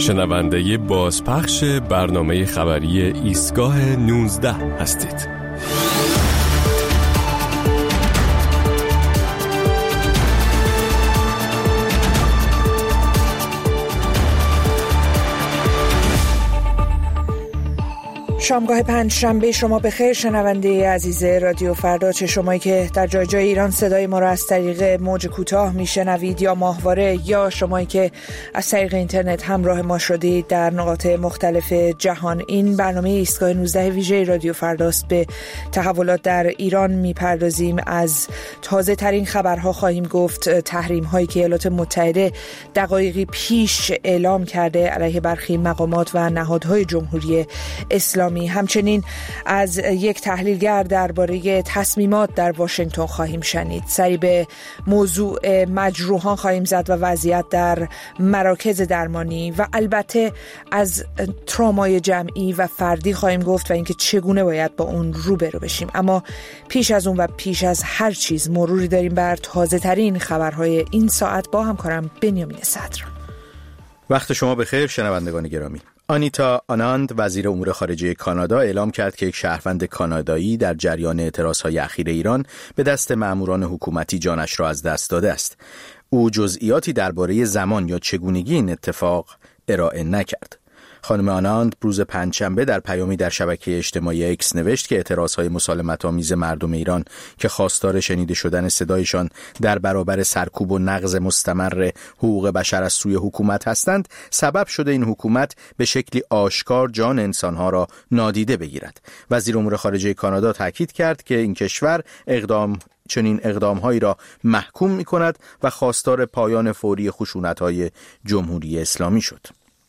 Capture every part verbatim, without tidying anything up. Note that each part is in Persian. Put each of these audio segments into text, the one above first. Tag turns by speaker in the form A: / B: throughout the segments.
A: شنونده بازپخش برنامه خبری ایستگاه نوزده هستید.
B: شامگاه پنج شنبه شما بخیر شنونده عزیز رادیو فردا، چه شمایی که در جای جای ایران صدای ما را از طریق موج کوتاه میشنوید یا ماهواره، یا شمایی که از طریق اینترنت همراه ما شدید در نقاط مختلف جهان. این برنامه ایستگاه نوزده ویژه رادیو فرداست. به تحولات در ایران میپردازیم. از تازه ترین خبرها خواهیم گفت. تحریم هایی که ایالات متحده دقایقی پیش اعلام کرده علیه برخی مقامات و نهادهای جمهوری اسلامی. همچنین از یک تحلیلگر درباره تصمیمات در واشنگتن خواهیم شنید. سری به موضوع مجروحان خواهیم زد و وضعیت در مراکز درمانی و البته از ترومای جمعی و فردی خواهیم گفت و اینکه چگونه باید با اون روبرو بشیم. اما پیش از اون و پیش از هر چیز مروری داریم بر تازه ترین خبرهای این ساعت با همکارم بنیامین صدر.
C: وقت شما بخیر شنوندگان گرامی. آنیتا آناند وزیر امور خارجه کانادا اعلام کرد که یک شهروند کانادایی در جریان اعتراضهای اخیر ایران به دست ماموران حکومتی جانش را از دست داده است. او جزئیاتی درباره زمان یا چگونگی این اتفاق ارائه نکرد. خانم آناند روز پنجشنبه در پیامی در شبکه اجتماعی اکس نوشت که اعتراضهای مسالمت‌آمیز مردم ایران که خواستار شنیده شدن صدایشان در برابر سرکوب و نقض مستمر حقوق بشر از سوی حکومت هستند، سبب شده این حکومت به شکلی آشکار جان انسانها را نادیده بگیرد. وزیر امور خارجه کانادا تاکید کرد که این کشور اقدام چنین اقدام‌هایی را محکوم می‌کند و خواستار پایان فوری خشونت‌های جمهوری اسلامی شد.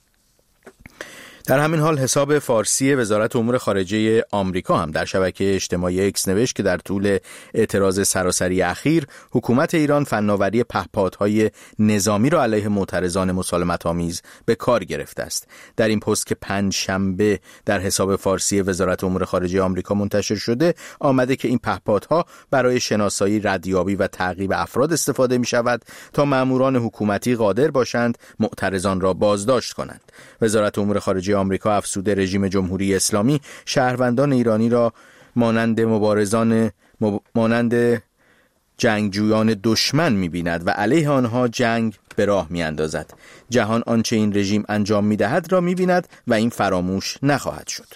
C: در همین حال حساب فارسی وزارت امور خارجه آمریکا هم در شبکه اجتماعی اکس نوشت که در طول اعتراض سراسری اخیر حکومت ایران فناوری پهپادهای نظامی را علیه معترضان مسالمت‌آمیز به کار گرفته است. در این پست که پنج شنبه در حساب فارسی وزارت امور خارجه آمریکا منتشر شده آمده که این پهپادها برای شناسایی، ردیابی و تعقیب افراد استفاده می شود تا ماموران حکومتی قادر باشند معترضان را بازداشت کنند. وزارت امور خارجه آمریکا افزوده رژیم جمهوری اسلامی شهروندان ایرانی را مانند مبارزان مانند جنگجویان دشمن می‌بیند و علیه آنها جنگ به راه می‌اندازد. جهان آنچه این رژیم انجام می‌دهد را می‌بیند و این فراموش نخواهد شد.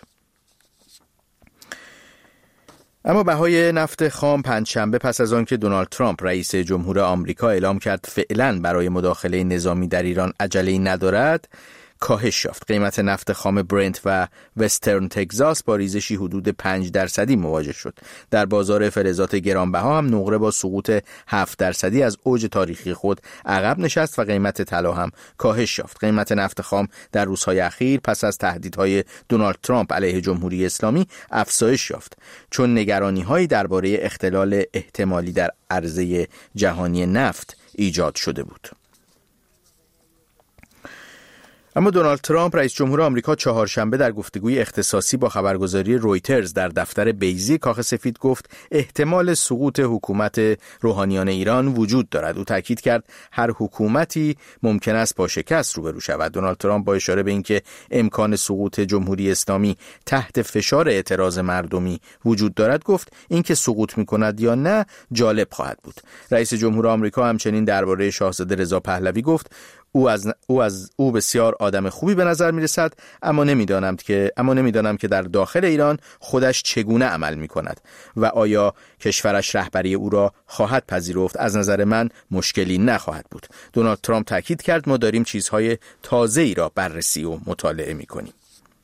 C: اما بهای نفت خام پنجشنبه پس از آنکه دونالد ترامپ رئیس جمهور آمریکا اعلام کرد فعلاً برای مداخله نظامی در ایران عجله‌ای ندارد، کاهش یافت. قیمت نفت خام برنت و وسترن تگزاس با ریزشی حدود پنج درصدی مواجه شد. در بازار فلزات گرانبها هم نقره با سقوط هفت درصدی از اوج تاریخی خود عقب نشست و قیمت طلا هم کاهش یافت. قیمت نفت خام در روزهای اخیر پس از تهدیدهای دونالد ترامپ علیه جمهوری اسلامی افزایش یافت، چون نگرانی‌هایی درباره اختلال احتمالی در عرضه جهانی نفت ایجاد شده بود. اما دونالد ترامپ رئیس جمهور آمریکا چهارشنبه در گفتگوی اختصاصی با خبرگزاری رویترز در دفتر بیضی کاخ سفید گفت احتمال سقوط حکومت روحانیان ایران وجود دارد. او تاکید کرد هر حکومتی ممکن است با شکست روبرو شود. دونالد ترامپ با اشاره به اینکه امکان سقوط جمهوری اسلامی تحت فشار اعتراض مردمی وجود دارد گفت اینکه سقوط می‌کند یا نه جالب خواهد بود. رئیس جمهور آمریکا همچنین درباره شاهزاده رضا پهلوی گفت او از او از او بسیار آدم خوبی به نظر میرسد، اما نمیدانم که اما نمیدانم که در داخل ایران خودش چگونه عمل میکند و آیا کشورش رهبری او را خواهد پذیرفت. از نظر من مشکلی نخواهد بود. دونالد ترامپ تاکید کرد ما داریم چیزهای تازه‌ای را بررسی و مطالعه میکنیم.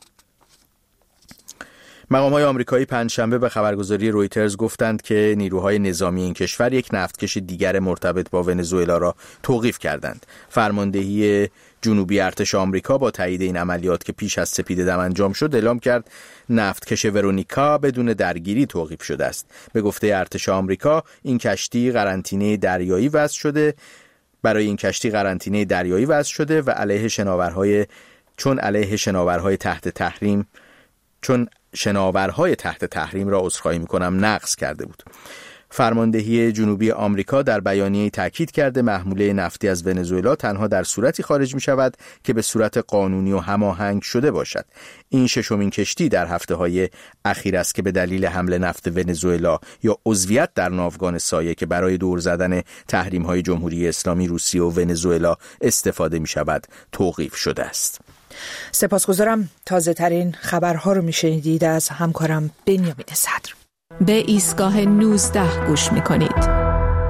C: مقام‌های آمریکایی پنجشنبه به خبرگزاری رویترز گفتند که نیروهای نظامی این کشور یک نفتکش دیگر مرتبط با ونزوئلا را توقیف کردند. فرماندهی جنوبی ارتش آمریکا با تایید این عملیات که پیش از سپید دم انجام شد اعلام کرد نفتکش ورونیکا بدون درگیری توقیف شده است. به گفته ارتش آمریکا این کشتی قرنطینه دریایی وضع شده برای این کشتی قرنطینه دریایی وضع شده و علیه شناورهای چون علیه شناورهای تحت تحریم چون شناورهای تحت تحریم را عذرخواهی میکنم نقض کرده بود. فرماندهی جنوبی آمریکا در بیانیه‌ای تاکید کرده محموله نفتی از ونزوئلا تنها در صورتی خارج می شود که به صورت قانونی و هماهنگ شده باشد. این ششمین کشتی در هفته‌های اخیر است که به دلیل حمل نفت ونزوئلا یا عضویت در ناوگان سایه که برای دور زدن تحریم‌های جمهوری اسلامی روسیه و ونزوئلا استفاده می شود توقیف شده است.
B: سپاسگزارم. تازه ترین خبرها رو می شنیدید از همکارم بنیامین صدر.
D: به ایستگاه نوزده گوش می کنید.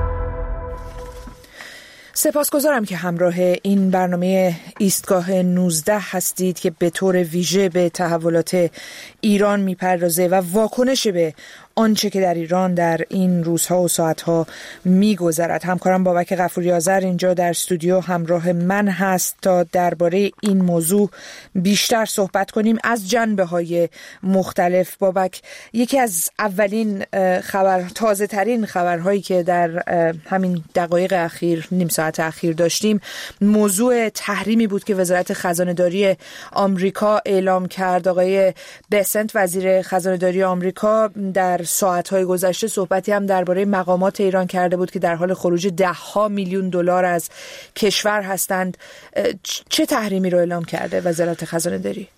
B: سپاسگزارم که همراه این برنامه ایستگاه نوزده هستید که به طور ویژه به تحولات ایران میپردازه و واکنش به آنچه که در ایران در این روزها و ساعتها میگذرد. همکارم بابک غفوری آذر اینجا در استودیو همراه من هست تا درباره این موضوع بیشتر صحبت کنیم از جنبه‌های مختلف. بابک، یکی از اولین خبر تازه ترین خبرهایی که در همین دقایق اخیر، نیم ساعت اخیر داشتیم، موضوع تحریمی بود که وزارت خزانه‌داری آمریکا اعلام کرد. آقای بسنت، وزیر خزانه‌داری آمریکا، در ساعت‌های گذشته صحبتی هم درباره مقامات ایران کرده بود که در حال خروج ده ها میلیون دلار از کشور هستند. چه تحریمی رو اعلام کرده وزارت خزانه‌داری؟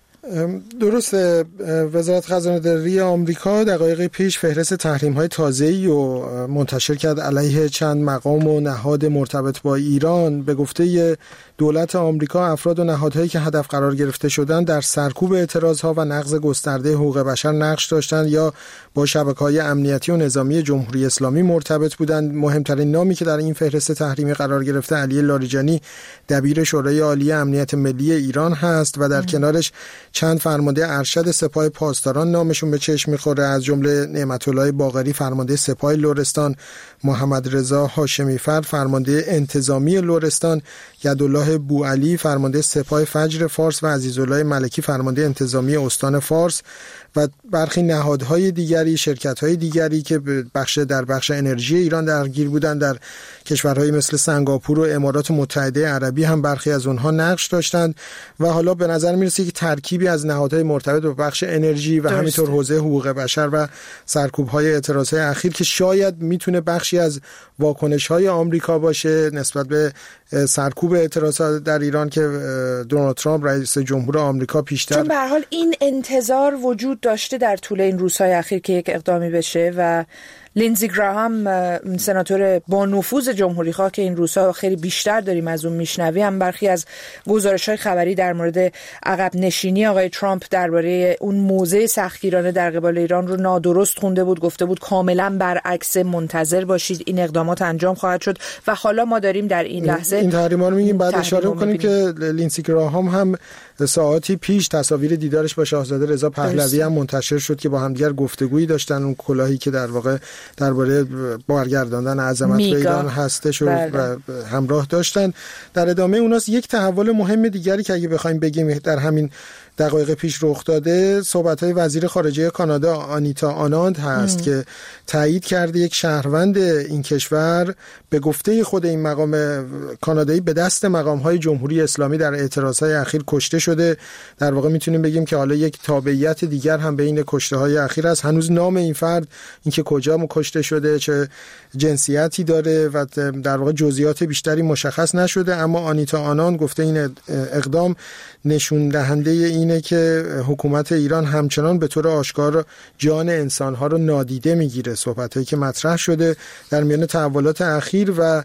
E: درسته، وزارت خزانه‌داری آمریکا دقایق پیش فهرست تحریم‌های تازه‌ای رو منتشر کرد علیه چند مقام و نهاد مرتبط با ایران. به گفته دولت آمریکا، افراد و نهادهایی که هدف قرار گرفته شدند در سرکوب اعتراضها و نقض گسترده حقوق بشر نقش داشتند یا با شبکه‌های امنیتی و نظامی جمهوری اسلامی مرتبط بودند. مهمترین نامی که در این فهرست تحریمی قرار گرفته علی لاریجانی، دبیر شورای عالی امنیت ملی ایران هست و در ام. کنارش چند فرمانده ارشد سپاه پاسداران نامشون به چشم می‌خوره، از جمله نعمت‌الله باقری فرمانده سپاه لرستان، محمد رضا هاشمی فرد فرمانده انتظامی لرستان، یدالله بوعلی فرمانده سپاه فجر فارس و عزیزالله ملکی فرمانده انتظامی استان فارس و برخی نهادهای دیگری، شرکت‌های دیگری که بخش در بخش انرژی ایران درگیر بودن. در کشورهای مثل سنگاپور و امارات متحده عربی هم برخی از اونها نقش داشتند و حالا به نظر میرسه که ترکیبی از نهادهای مرتبط با بخش انرژی و درسته. همینطور حوزه حقوق بشر و سرکوب‌های اعتراضهای اخیر که شاید میتونه بخشی از واکنش‌های آمریکا باشه نسبت به سرکوب اعتراضات در ایران که دونالد ترامپ رئیس جمهور آمریکا پیشتر،
B: چون به هر حال این انتظار وجود داشته در طول این روزهای اخیر که یک اقدامی بشه و لینزی گراهام، سناتور با نفوذ جمهوری‌خواه که این روزها خیلی بیشتر داریم از اون میشنویم، هم برخی از گزارش‌های خبری در مورد عقب نشینی آقای ترامپ درباره اون موضع سختگیرانه در قبال ایران رو نادرست خونده بود، گفته بود کاملا برعکس، منتظر باشید این اقدامات انجام خواهد شد و حالا ما داریم در این لحظه
E: این تحریما رو میگیم. بعد اشاره کنیم که لینزی گراهام هم ساعتی پیش تصاویر دیدارش با شاهزاده رضا پهلوی هم منتشر شد که با همدیگر گفتگویی داشتن. اون کلاهی که در واقع درباره برگرداندن عظمت به ایران هستش و همراه داشتن. در ادامه اوناست یک تحول مهم دیگری که اگه بخوایم بگیم در همین دقایق پیش رخ داده، صحبت‌های وزیر خارجه کانادا آنیتا آناند هست ام. که تایید کرده یک شهروند این کشور به گفته خود این مقام کانادایی به دست مقام‌های جمهوری اسلامی در اعتراضهای اخیر کشته شده. در واقع میتونیم بگیم که حالا یک تابعیت دیگر هم بین کشته‌های اخیر است. هنوز نام این فرد، اینکه کجا کشته شده، چه جنسیتی داره و در واقع جزئیات بیشتری مشخص نشده، اما آنیتا آناند گفته این اقدام نشون دهنده اینه که حکومت ایران همچنان به طور آشکار جان انسانها رو نادیده میگیره. صحبتایی که مطرح شده در میان تحولات اخیر و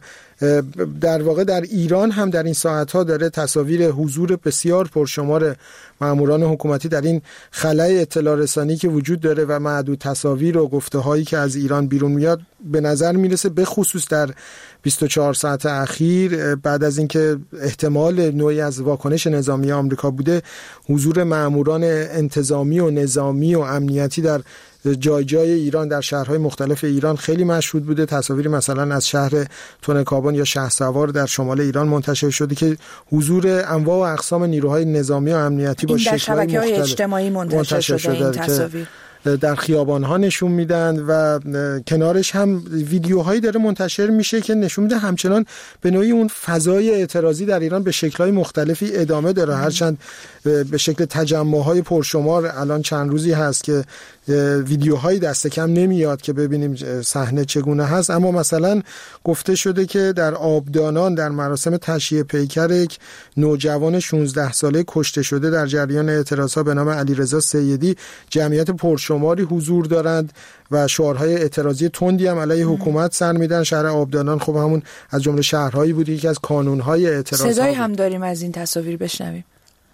E: در واقع در ایران هم در این ساعتها داره تصاویر حضور بسیار پرشمار ماموران حکومتی در این خلأ اطلاع رسانی که وجود داره و معدود تصاویر و گفته هایی که از ایران بیرون میاد به نظر میرسه، به خصوص در بیست و چهار ساعت اخیر بعد از اینکه احتمال نوعی از واکنش نظامی آمریکا بوده، حضور ماموران انتظامی و نظامی و امنیتی در جای جای ایران در شهرهای مختلف ایران خیلی مشهود بوده. تصاویری مثلا از شهر تونکابان یا شهرسوار در شمال ایران منتشر شده که حضور انواع و اقسام نیروهای نظامی و امنیتی با شکل‌های مختلف
B: اجتماعی منتشر, منتشر شده, شده این تصاویر
E: در خیابان‌ها نشون میدن و کنارش هم ویدیوهایی داره منتشر میشه که نشون میده همچنان به نوعی اون فضای اعتراضی در ایران به شکل‌های مختلفی ادامه داره، هرچند به شکل تجمع‌های پرشمار. الان چند روزی هست که ویدیوهایی دست کم نمیاد که ببینیم صحنه چگونه هست، اما مثلا گفته شده که در آبدانان در مراسم تشییع پیکر یک نوجوان شانزده ساله کشته شده در جریان اعتراضها به نام علیرضا سیدی جمعیت پرشماری حضور دارند و شعارهای اعتراضی تندی هم علیه حکومت سر میدن. شهر آبدانان خب همون از جمله شهرهایی بود که از کانونهای اعتراض
B: صدای هم داریم از این تصاویر بشنویم.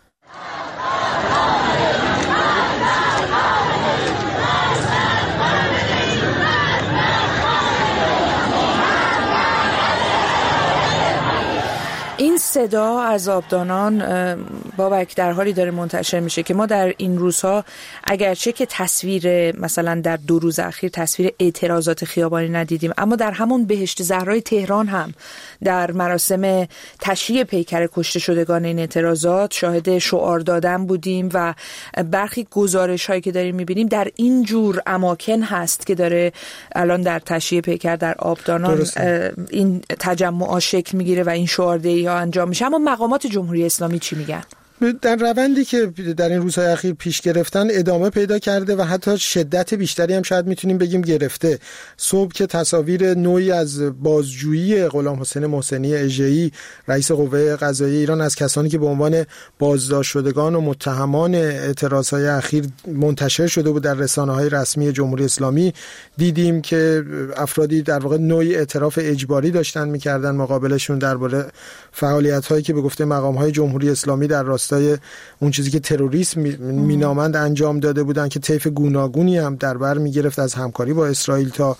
B: این صدا از آبدانان بابک در حالی داره منتشر میشه که ما در این روزها اگرچه که تصویر مثلا در دو روز اخیر تصویر اعتراضات خیابانی ندیدیم، اما در همون بهشت زهرای تهران هم در مراسم تشییع پیکر کشته شدگان این اعتراضات شاهد شعار دادن بودیم و برخی گزارش هایی که داریم میبینیم در این جور اماکن هست که داره الان در تشییع پیکر در آبدانان این تجمع شکل میگیره و این شعاردهی انجام میشه. اما مقامات جمهوری اسلامی چی میگن؟
E: در روندی که در این روزهای اخیر پیش گرفتن ادامه پیدا کرده و حتی شدت بیشتری هم شاید میتونیم بگیم گرفته. صبح که تصاویر نوعی از بازجویی غلام حسین محسنی اژه‌ای رئیس قوه قضاییه ایران از کسانی که به عنوان بازداشت شدگان و متهمان اعتراضهای اخیر منتشر شده بود در رسانه‌های رسمی جمهوری اسلامی، دیدیم که افرادی در واقع نوعی اعتراف اجباری داشتن میکردن مقابلشون درباره فعالیت‌هایی که به گفته مقام‌های جمهوری اسلامی در راستای اون چیزی که تروریسم مینامند انجام داده بودن که طیف گوناگونی هم در بر میگرفت، از همکاری با اسرائیل تا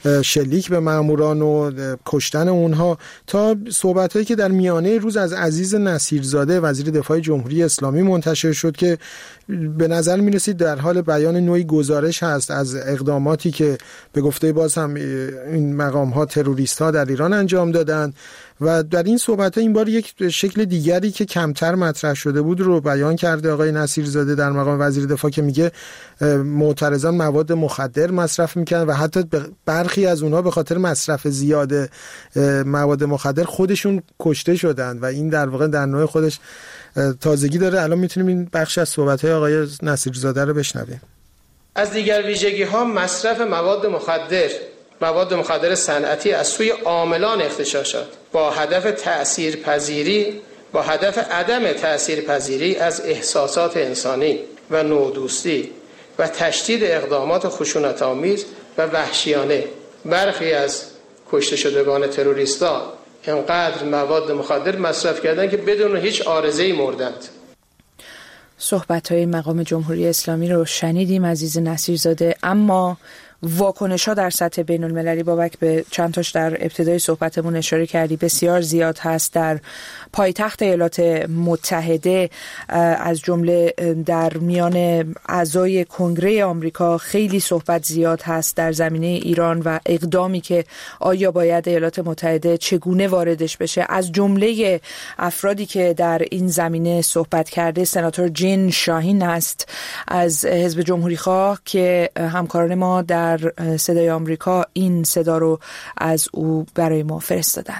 E: شلیک به ماموران و کشتن اونها تا صحبتایی که در میانه روز از عزیز نصیرزاده وزیر دفاع جمهوری اسلامی منتشر شد که به نظر می‌رسید در حال بیان نوعی گزارش هست از اقداماتی که به گفته باز هم این مقام‌ها تروریست‌ها در ایران انجام دادند و در این صحبت‌ها این بار یک شکل دیگری که کمتر مطرح شده بود رو بیان کرده آقای نصیرزاده در مقام وزیر دفاع که میگه معترضان مواد مخدر مصرف میکنن و حتی برخی از اونها به خاطر مصرف زیاد مواد مخدر خودشون کشته شدن و این در واقع در نوع خودش تازگی داره. الان میتونیم این بخش از صحبت‌های آقای نصیرزاده رو بشنویم.
F: از دیگر ویژگی‌ها مصرف مواد مخدر مواد مخدر صنعتی از سوی عاملان اغتشاشات با هدف تأثیرپذیری با هدف عدم تأثیرپذیری از احساسات انسانی و نودوستی و تشدید اقدامات خشونت‌آمیز و وحشیانه. برخی از کشته شدگان تروریستا اینقدر مواد مخدر مصرف کردند که بدون هیچ عارضه‌ای مردند.
B: صحبت‌های مقام جمهوری اسلامی رو شنیدیم عزیز نصیرزاده، اما واکنش‌ها در سطح بین‌المللی بابک به چند تاش در ابتدای صحبتمون اشاره کردی بسیار زیاد هست. در پایتخت ایالات متحده از جمله در میان اعضای کنگره آمریکا خیلی صحبت زیاد هست در زمینه ایران و اقدامی که آیا باید ایالات متحده چگونه واردش بشه. از جمله افرادی که در این زمینه صحبت کرده سناتور جین شاهین است از حزب جمهوری‌خواه که همکاران ما در در صدای آمریکا این صدا رو از او برای ما فرستادن.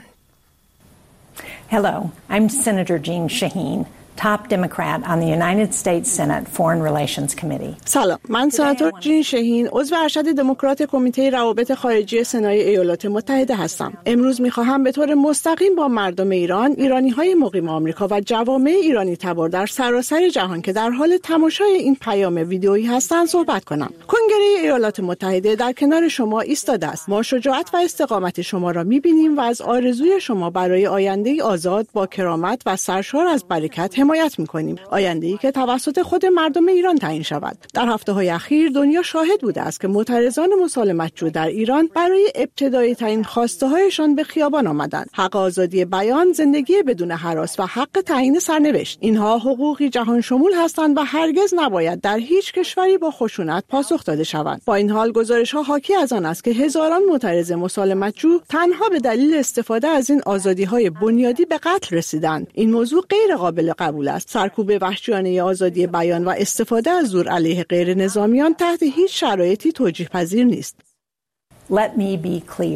G: Hello, I'm Senator Jean Shaheen, top Democrat on the United States Senate Foreign Relations Committee.
H: سلام، من سناتور جین شهین، عضو ارشد دموکرات کمیته روابط خارجی سنای ایالات متحده هستم. امروز می‌خواهم به طور مستقیم با مردم ایران، ایرانی‌های مقیم آمریکا و جوامع ایرانی تبار در سراسر جهان که در حال تماشای این پیام ویدئویی هستند صحبت کنم. کنگره ایالات متحده در کنار شما ایستاده است. ما شجاعت و استقامت شما را می‌بینیم و از آرزوی شما برای آینده‌ای آزاد با کرامت و سرشار از برکت حمایت می‌کنیم. آینده‌ای که توسط خود مردم ایران تعیین شود. در هفته‌های اخیر دنیا شاهد بوده است که معترضان مسالمت‌جو در ایران برای ابتدایی ترین خواسته‌هایشان به خیابان آمدند. حق آزادی بیان، زندگی بدون هراس و حق تعیین سرنوشت. اینها حقوقی جهان شمول هستند و هرگز نباید در هیچ کشوری با خشونت پاسخ داده شوند. با این حال گزارش‌ها حاکی از آن است که هزاران معترض مسالمت‌جو تنها به دلیل استفاده از این آزادی‌های بنیادی به قتل رسیدند. این موضوع غیر قابل قبول است. سرکوب وحشیانه آزادی بیان و استفاده از زور علیه غیر نظامیان تحت هیچ شرایطی توجیه پذیر نیست.
G: Let me be clear.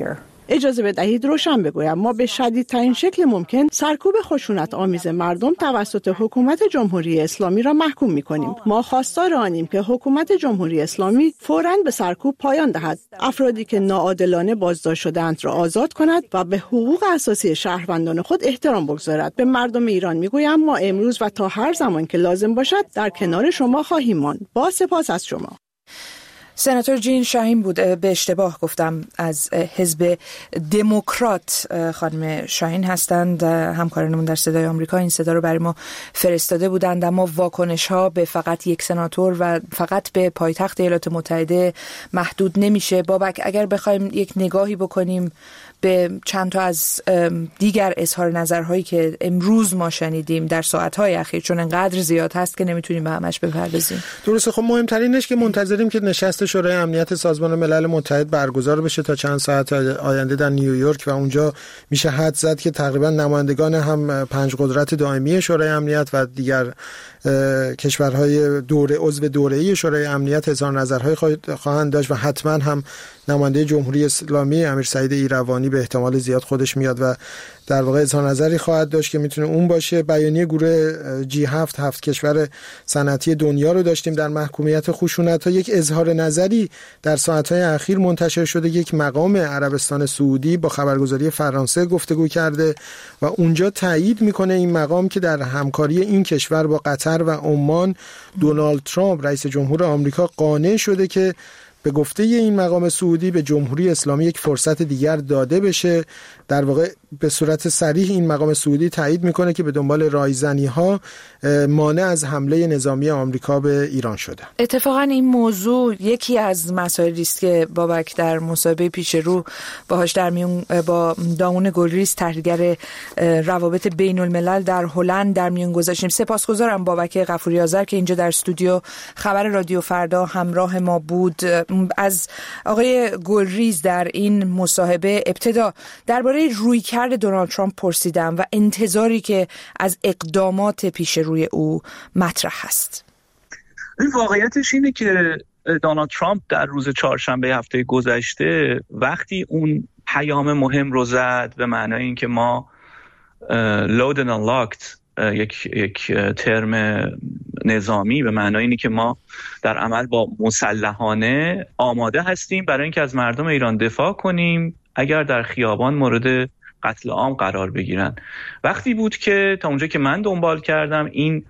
H: اجازه بدهید روشن بگویم ما به شدیدترین شکل ممکن سرکوب خشونت آمیز مردم توسط حکومت جمهوری اسلامی را محکوم می‌کنیم. ما خواستار آنیم که حکومت جمهوری اسلامی فوراً به سرکوب پایان دهد، افرادی که ناعادلانه بازداشت شده‌اند را آزاد کند و به حقوق اساسی شهروندان خود احترام بگذارد. به مردم ایران می‌گویم ما امروز و تا هر زمان که لازم باشد در کنار شما خواهیم ماند. با سپاس از شما.
B: سناتور جین شاهین بود، به اشتباه گفتم، از حزب دموکرات خانم شاهین هستند، همکارانمون در صدای آمریکا این صدا رو برای ما فرستاده بودند. اما واکنش ها به فقط یک سناتور و فقط به پایتخت ایالات متحده محدود نمیشه. بابک، اگر بخوایم یک نگاهی بکنیم به چند تا از دیگر اظهار نظرهایی که امروز ما شنیدیم در ساعتهای اخیر، چون انقدر زیاد هست که نمیتونیم به همش بپردازیم.
E: درسته. خب مهمترینش که منتظریم که نشست شورای امنیت سازمان ملل متحد برگزار بشه تا چند ساعت آینده در نیویورک و اونجا میشه حد زد که تقریبا نمایندگان هم پنج قدرت دائمی شورای امنیت و دیگر کشورهای دوره عضو دوره‌ای شورای امنیت اظهار نظرهای خواهند داشت و حتما هم نماینده جمهوری اسلامی امیر سعید ایروانی به احتمال زیاد خودش میاد و در واقع اظهار نظری خواهد داشت که میتونه اون باشه. بیانیه گروه جی هفت هفت کشور صنعتی دنیا رو داشتیم در محکومیت خشونت ها. یک اظهار نظری در ساعتهای اخیر منتشر شده، یک مقام عربستان سعودی با خبرگزاری فرانسه گفتگو کرده و اونجا تایید میکنه این مقام که در همکاری این کشور با قطر و عمان دونالد ترامپ رئیس جمهور آمریکا قانع شده که به گفته این مقام سعودی به جمهوری اسلامی یک فرصت دیگر داده بشه. در واقع به صورت صریح این مقام سعودی تایید میکنه که به دنبال رایزنی ها مانع از حمله نظامی آمریکا به ایران شده.
B: اتفاقا این موضوع یکی از مسائلی است که بابک در مصاحبه پیش رو باهاش در میون با دامون گلریز، تحلیلگر روابط بین الملل در هلند، در میون گذاشتیم. سپاسگزارم بابک غفوری آذر که اینجا در استودیو خبر رادیو فردا همراه ما بود. از آقای گلریز در این مصاحبه ابتدا درباره رویکرد دونالد ترامپ پرسیدم و انتظاری که از اقدامات پیش روی او مطرح هست.
I: این واقعیتش اینه که دونالد ترامپ در روز چهارشنبه هفته گذشته وقتی اون پیام مهم رو زد به معنای اینکه ما load and unlocked، یک یک ترم نظامی به معنای اینه که ما در عمل با مسلحانه آماده هستیم برای اینکه از مردم ایران دفاع کنیم اگر در خیابان مورد قتل عام قرار بگیرن. وقتی بود که تا اونجا که من دنبال کردم این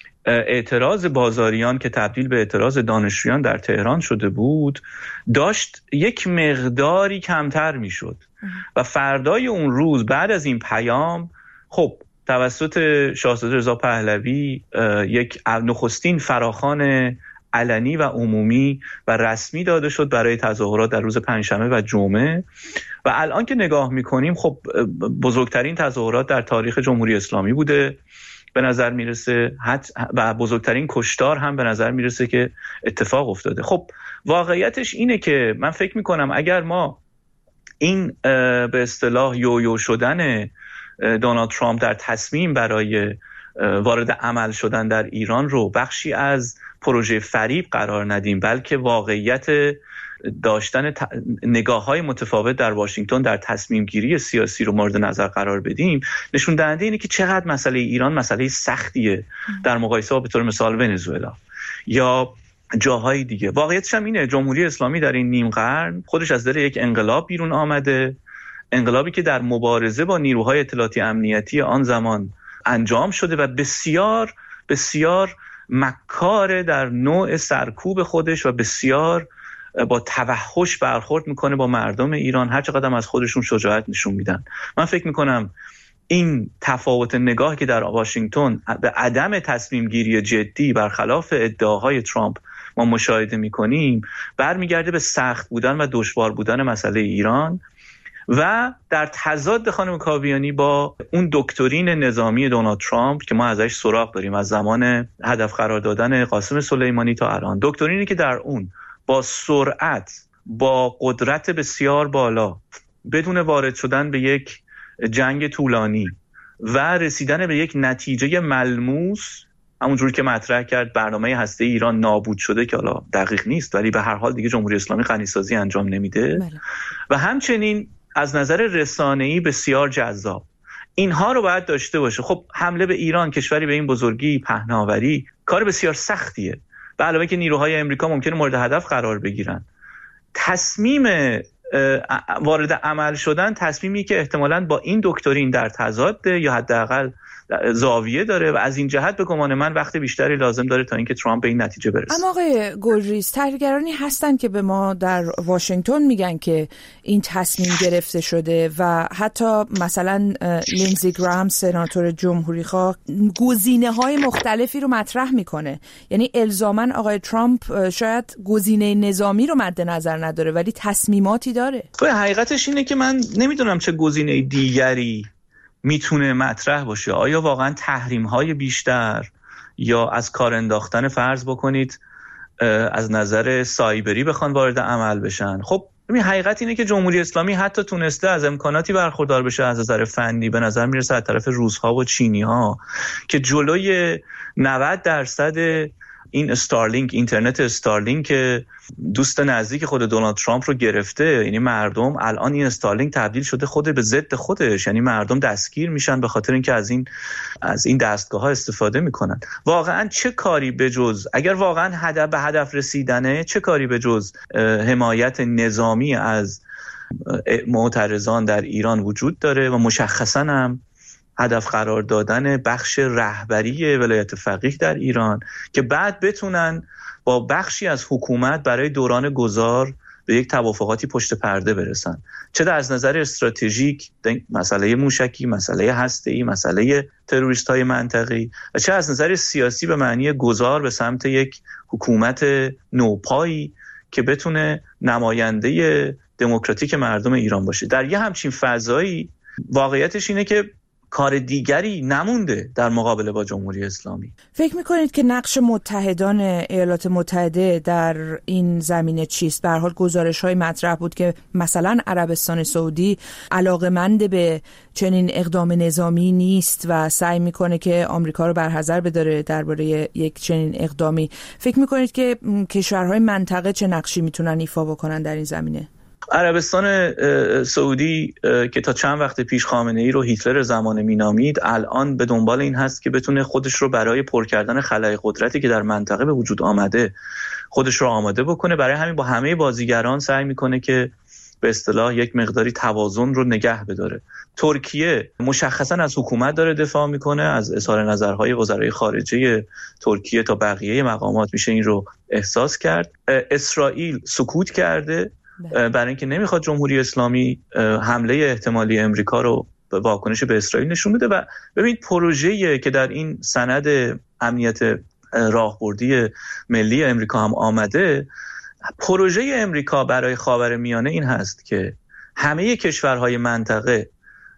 I: اعتراض بازاریان که تبدیل به اعتراض دانشجویان در تهران شده بود داشت یک مقداری کمتر میشد و فردای اون روز بعد از این پیام خب توسط شاهزاده رضا پهلوی یک نخستین فراخوان علنی و عمومی و رسمی داده شد برای تظاهرات در روز پنجشنبه و جمعه و الان که نگاه میکنیم خب بزرگترین تظاهرات در تاریخ جمهوری اسلامی بوده به نظر میرسه و بزرگترین کشتار هم به نظر میرسه که اتفاق افتاده. خب واقعیتش اینه که من فکر میکنم اگر ما این به اصطلاح یویو شدن دونالد ترامپ در تصمیم برای وارد عمل شدن در ایران رو بخشی از پروژه فریب قرار ندیم، بلکه واقعیت داشتن ت... نگاه‌های متفاوت در واشنگتن در تصمیم گیری سیاسی رو مورد نظر قرار بدیم، نشون دهنده اینه که چقدر مسئله ایران مسئله سختیه در مقایسه با به طور مثال ونزوئلا یا جاهای دیگه. واقعیتش هم اینه جمهوری اسلامی در این نیم قرن خودش از دل یک انقلاب بیرون آمده، انقلابی که در مبارزه با نیروهای اطلاعاتی امنیتی آن زمان انجام شده و بسیار بسیار مکار در نوع سرکوب خودش و بسیار با توحش برخورد میکنه با مردم ایران، هر چقدر از خودشون شجاعت نشون میدن. من فکر میکنم این تفاوت نگاه که در واشنگتن به عدم تصمیم گیری جدی برخلاف ادعاهای ترامپ ما مشاهده میکنیم برمیگرده به سخت بودن و دشوار بودن مسئله ایران و در تضاد خانم کاویانی با اون دکترین نظامی دونالد ترامپ که ما ازش سراغ داریم از زمان هدف قرار دادن قاسم سلیمانی تا الان، دکترینی که در اون با سرعت با قدرت بسیار بالا بدون وارد شدن به یک جنگ طولانی و رسیدن به یک نتیجه ملموس، همونجوری که مطرح کرد برنامه هسته ایران نابود شده که حالا دقیق نیست ولی به هر حال دیگه جمهوری اسلامی غنیسازی انجام نمیده بله. و همچنین از نظر رسانه‌ای بسیار جذاب. اینها رو باید داشته باشه. خب حمله به ایران، کشوری به این بزرگی، پهناوری، کار بسیار سختیه. به علاوه که نیروهای امریکا ممکنه مورد هدف قرار بگیرن. تصمیم وارد عمل شدن تصمیمی که احتمالاً با این دکترین در تضاده یا حداقل زاویه داره و از این جهت به گمان من وقت بیشتری لازم داره تا اینکه ترامپ به این نتیجه برسه.
B: اما آقای گلریز، تحلیلگرانی هستن که به ما در واشنگتن میگن که این تصمیم گرفته شده و حتی مثلا لینزی گرام سناتور جمهوری‌خواه گزینه‌های مختلفی رو مطرح میکنه. یعنی الزاماً آقای ترامپ شاید گزینه نظامی رو مد نظر نداره ولی تصمیماتی داره.
I: حقیقتش اینه که من نمیدونم چه گزینه دیگری میتونه مطرح باشه. آیا واقعا تحریم‌های بیشتر یا از کار انداختن، فرض بکنید از نظر سایبری بخوان وارد عمل بشن؟ خب ببین حقیقت اینه که جمهوری اسلامی حتی تونسته از امکاناتی برخوردار بشه از نظر فنی، به نظر میرسه از طرف روس‌ها و چینی‌ها، که جلوی نود درصد این استارلینک، اینترنت استارلینک که دوست نزدیک خود دونالد ترامپ رو گرفته. یعنی مردم الان این استارلینک تبدیل شده خود به ضد خودش، یعنی مردم دستگیر میشن به خاطر اینکه از این از این دستگاه ها استفاده میکنن. واقعا چه کاری به جز، اگر واقعا هدف به هدف رسیدنه، چه کاری به جز حمایت نظامی از معترضان در ایران وجود داره و مشخصا هم هدف قرار دادن بخش رهبری ولایت فقیه در ایران که بعد بتونن با بخشی از حکومت برای دوران گذار به یک توافقاتی پشت پرده برسن، چه از نظر استراتژیک، مسئله موشکی، مسئله هسته‌ای، مسئله تروریست‌های منطقه‌ای، و چه از نظر سیاسی به معنی گذار به سمت یک حکومت نوپایی که بتونه نماینده دموکراتیک مردم ایران باشه. در یه همچین فضایی واقعیتش اینه که کار دیگری نمونده در مقابله با جمهوری اسلامی.
B: فکر میکنید که نقش متحدان ایالات متحده در این زمینه چیست؟ به هر حال گزارش‌های مطرح بود که مثلا عربستان سعودی علاقه‌مند به چنین اقدام نظامی نیست و سعی میکنه که آمریکا رو برحذر بداره درباره یک چنین اقدامی. فکر میکنید که کشورهای منطقه چه نقشی میتونن ایفا بکنن در این زمینه؟
I: عربستان سعودی که تا چند وقت پیش خامنه‌ای رو هیتلر زمانه مینامید، الان به دنبال این هست که بتونه خودش رو برای پر کردن خلأ قدرتی که در منطقه به وجود آمده خودش رو آماده بکنه. برای همین با همه بازیگران سعی میکنه که به اصطلاح یک مقداری توازن رو نگه بداره. ترکیه مشخصا از حکومت داره دفاع میکنه، از اظهار نظرهای وزرای خارجه ترکیه تا بقیه مقامات میشه این رو احساس کرد. اسرائیل سکوت کرده برای اینکه نمیخواد جمهوری اسلامی حمله احتمالی امریکا رو به واکنش به اسرائیل نشون بده. و ببینید پروژه‌ای که در این سند امنیت راهبردی ملی امریکا هم آمده، پروژه امریکا برای خاورمیانه این هست که همه کشورهای منطقه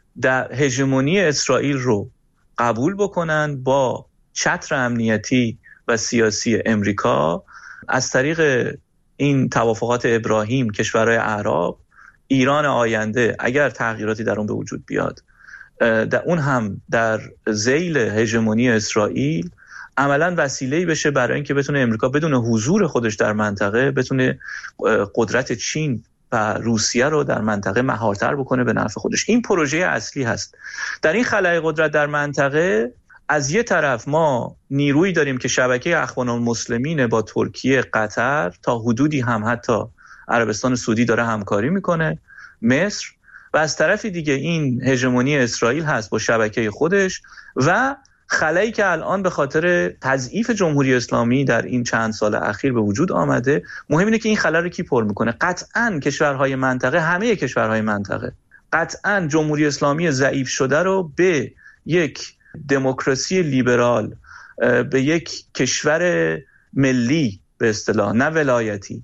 I: در هژمونی اسرائیل رو قبول بکنن با چتر امنیتی و سیاسی امریکا. از طریق این توافقات ابراهیم کشورهای عرب، ایران آینده اگر تغییراتی در اون به وجود بیاد، در اون هم در ذیل هژمونی اسرائیل عملاً وسیله‌ای بشه برای اینکه بتونه امریکا بدون حضور خودش در منطقه بتونه قدرت چین و روسیه رو در منطقه مهارتر بکنه به نفع خودش. این پروژه اصلی هست. در این خلأ قدرت در منطقه از یه طرف ما نیرویی داریم که شبکه اخوان المسلمین با ترکیه، قطر، تا حدودی هم حتی عربستان سعودی داره همکاری میکنه، مصر، و از طرف دیگه این هژمونی اسرائیل هست با شبکه خودش و خلایی که الان به خاطر تضعیف جمهوری اسلامی در این چند سال اخیر به وجود آمده. مهم اینه که این خلا رو کی پر میکنه؟ قطعاً کشورهای منطقه، همه کشورهای منطقه قطعاً جمهوری اسلامی ضعیف شده رو به یک دموکراسی لیبرال، به یک کشور ملی به اصطلاح نه ولایتی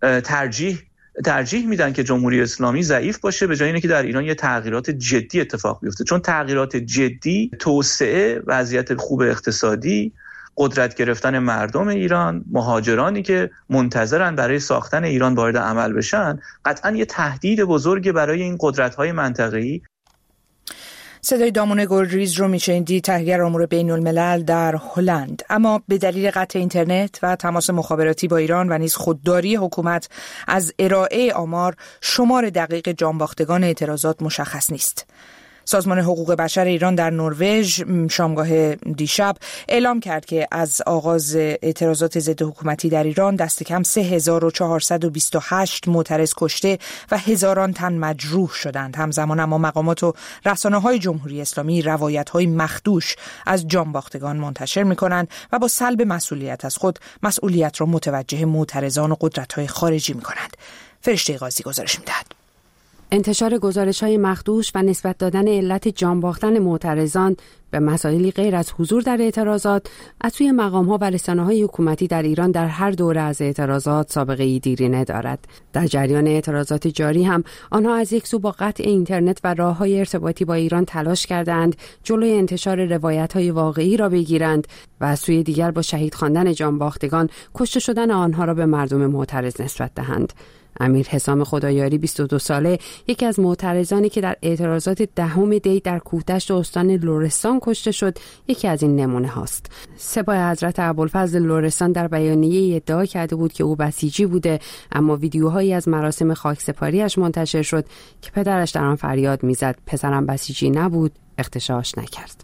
I: ترجیح ترجیح میدن که جمهوری اسلامی ضعیف باشه به جای اینکه در ایران یه تغییرات جدی اتفاق بیفته. چون تغییرات جدی، توسعه، وضعیت خوب اقتصادی، قدرت گرفتن مردم ایران، مهاجرانی که منتظرن برای ساختن ایران وارد عمل بشن، قطعا یه تهدید بزرگی برای این قدرت‌های منطقه‌ای.
B: صدای دامون گلریز رو میشنیدید، تحلیلگر امور بین الملل در هلند. اما به دلیل قطع اینترنت و تماس مخابراتی با ایران و نیز خودداری حکومت از ارائه آمار، شمار دقیق جانباختگان اعتراضات مشخص نیست. سازمان حقوق بشر ایران در نروژ شامگاه دیشب اعلام کرد که از آغاز اعتراضات ضد حکومتی در ایران دست کم سه هزار و چهارصد و بیست و هشت معترض کشته و هزاران تن مجروح شدند. همزمان اما مقامات و رسانه‌های جمهوری اسلامی روایت‌های مخدوش از جانباختگان منتشر می‌کنند و با سلب مسئولیت از خود مسئولیت را متوجه معترضان و قدرت‌های خارجی می‌کنند. فرشته قاضی گزارش می‌دهد.
J: انتشار گزارش‌های مخدوش و نسبت دادن علت جان باختن معترضان به مسائلی غیر از حضور در اعتراضات از سوی مقام‌ها و رسانه‌های حکومتی در ایران در هر دوره از اعتراضات سابقه‌ای دیرینه دارد. در جریان اعتراضات جاری هم آنها از یک سو با قطع اینترنت و راه‌های ارتباطی با ایران تلاش کردند جلوی انتشار روایت‌های واقعی را بگیرند و از سوی دیگر با شهید خواندن جانباختگان کشته شدن آنها را به مردم معترض نسبت دهند. امیر حسام خدایاری بیست و دو ساله، یکی از معترضانی که در اعتراضات دهم دی در کوهدشت استان لرستان کشته شد، یکی از این نمونه هاست. سپاه حضرت ابوالفضل لرستان در بیانیه ادعا کرده بود که او بسیجی بوده، اما ویدیوهایی از مراسم خاکسپاریش منتشر شد که پدرش در آن فریاد میزد پسرم بسیجی نبود، اغتشاش نکرد.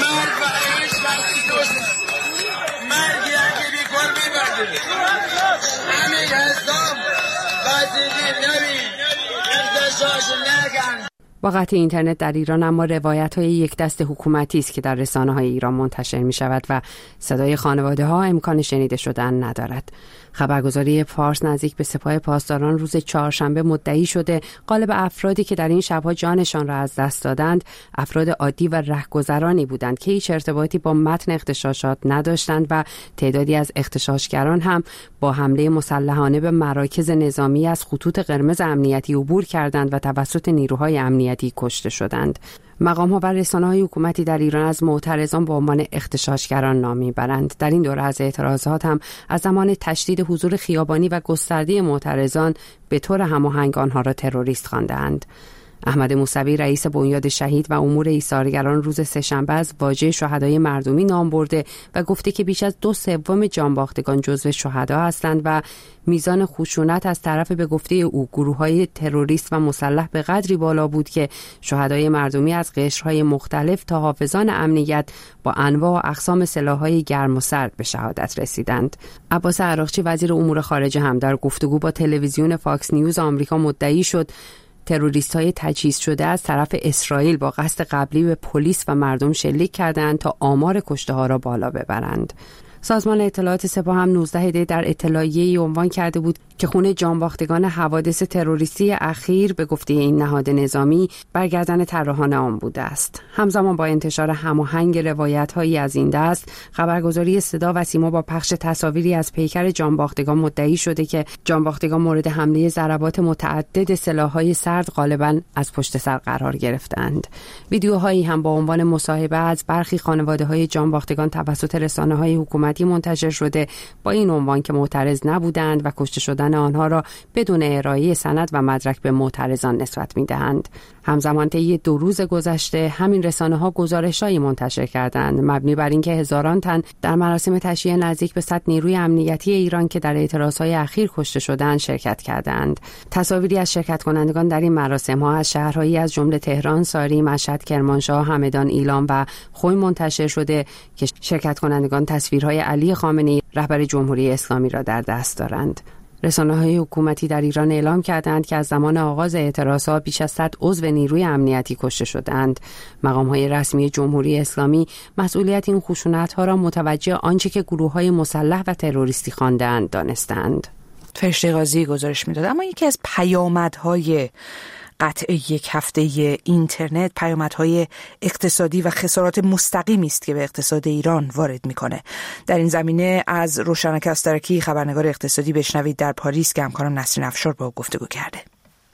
J: با قطع اینترنت در ایران اما روایت‌های یک دست حکومتی است که در رسانه‌های ایران منتشر می‌شود و صدای خانواده‌ها امکان شنیده شدن ندارد. خبرگزاری فارس نزدیک به سپاه پاسداران روز چهارشنبه مدعی شده غالب افرادی که در این شب‌ها جانشان را از دست دادند افراد عادی و رهگذرانی بودند که هیچ ارتباطی با متن اغتشاشات نداشتند و تعدادی از اغتشاشگران هم با حمله مسلحانه به مراکز نظامی از خطوط قرمز امنیتی عبور کردند و توسط نیروهای امنیتی کشته شدند. مقام‌ها و رسانه‌های حکومتی در ایران از معترضان به عنوان اغتشاشگران نام می‌برند. در این دوره از اعتراضات هم از زمان تشدید حضور خیابانی و گسترده معترضان به طور هماهنگ آنها را تروریست خواندند. احمد موسوی رئیس بنیاد شهید و امور ایثارگران روز سه‌شنبه از واژه شهدای مردمی نام برده و گفته که بیش از دو سوم جانباختگان جزو شهدا هستند و میزان خشونت از طرف به گفته او گروه‌های تروریست و مسلح به قدری بالا بود که شهدای مردمی از قشرهای مختلف تا حافظان امنیت با انواع و اقسام سلاح‌های گرم و سرد به شهادت رسیدند. عباس عراقچی وزیر امور خارجه هم در گفتگو با تلویزیون فاکس نیوز آمریکا مدعی شد تروریست‌های تجهیز شده از طرف اسرائیل با قصد قبلی به پلیس و مردم شلیک کردند تا آمار کشته‌ها را بالا ببرند. سازمان اطلاعات سپاه هم نوزده دی در اطلاعیه‌ای عنوان کرده بود که خون جانباختگان حوادث تروریستی اخیر به گفته این نهاد نظامی برگردن طراحان آن بوده است. همزمان با انتشار هماهنگ روایت‌هایی از این دست، خبرگزاری صدا و سیما با پخش تصاویری از پیکر جانباختگان مدعی شده که جانباختگان مورد حمله ضربات متعدد سلاح‌های سرد غالباً از پشت سر قرار گرفتند. ویدیوهایی هم با عنوان مصاحبه از برخی خانواده‌های جانباختگان توسط رسانه‌های حکومتی منتشر شده با این عنوان که معترض نبودند و کشته شدن آنها را بدون ارائه سند و مدرک به معترضان نسبت می‌دهند. همزمان طی دو روز گذشته همین رسانه‌ها گزارش‌هایی منتشر کردند مبنی بر اینکه هزاران تن در مراسم تشییع نزدیک به صد نیروی امنیتی ایران که در اعتراض‌های اخیر کشته شدند شرکت کردند. تصاویری از شرکت کنندگان در این مراسم‌ها از شهرهایی از جمله تهران، ساری، مشهد، کرمانشاه، همدان، ایلام و خوی منتشر شده که شرکت کنندگان تصویرهای علی خامنه‌ای رهبر جمهوری اسلامی را در دست دارند. رسانه‌های حکومتی در ایران اعلام کردند که از زمان آغاز اعتراضات بیش از صد عضو نیروی امنیتی کشته شدند. مقام‌های رسمی جمهوری اسلامی مسئولیت این خشونت‌ها را متوجه آنچه که گروه‌های مسلح و تروریستی خواندند دانستند.
B: فرشته قاضی گزارش می‌داد. اما یکی از پیامدهای قطع یک هفته اینترنت پیامدهای اقتصادی و خسارات مستقیمی است که به اقتصاد ایران وارد میکنه. در این زمینه از روشنک استرکی خبرنگار اقتصادی بشنوید در پاریس که همکارم نسرین افشار با او گفتگو کرده.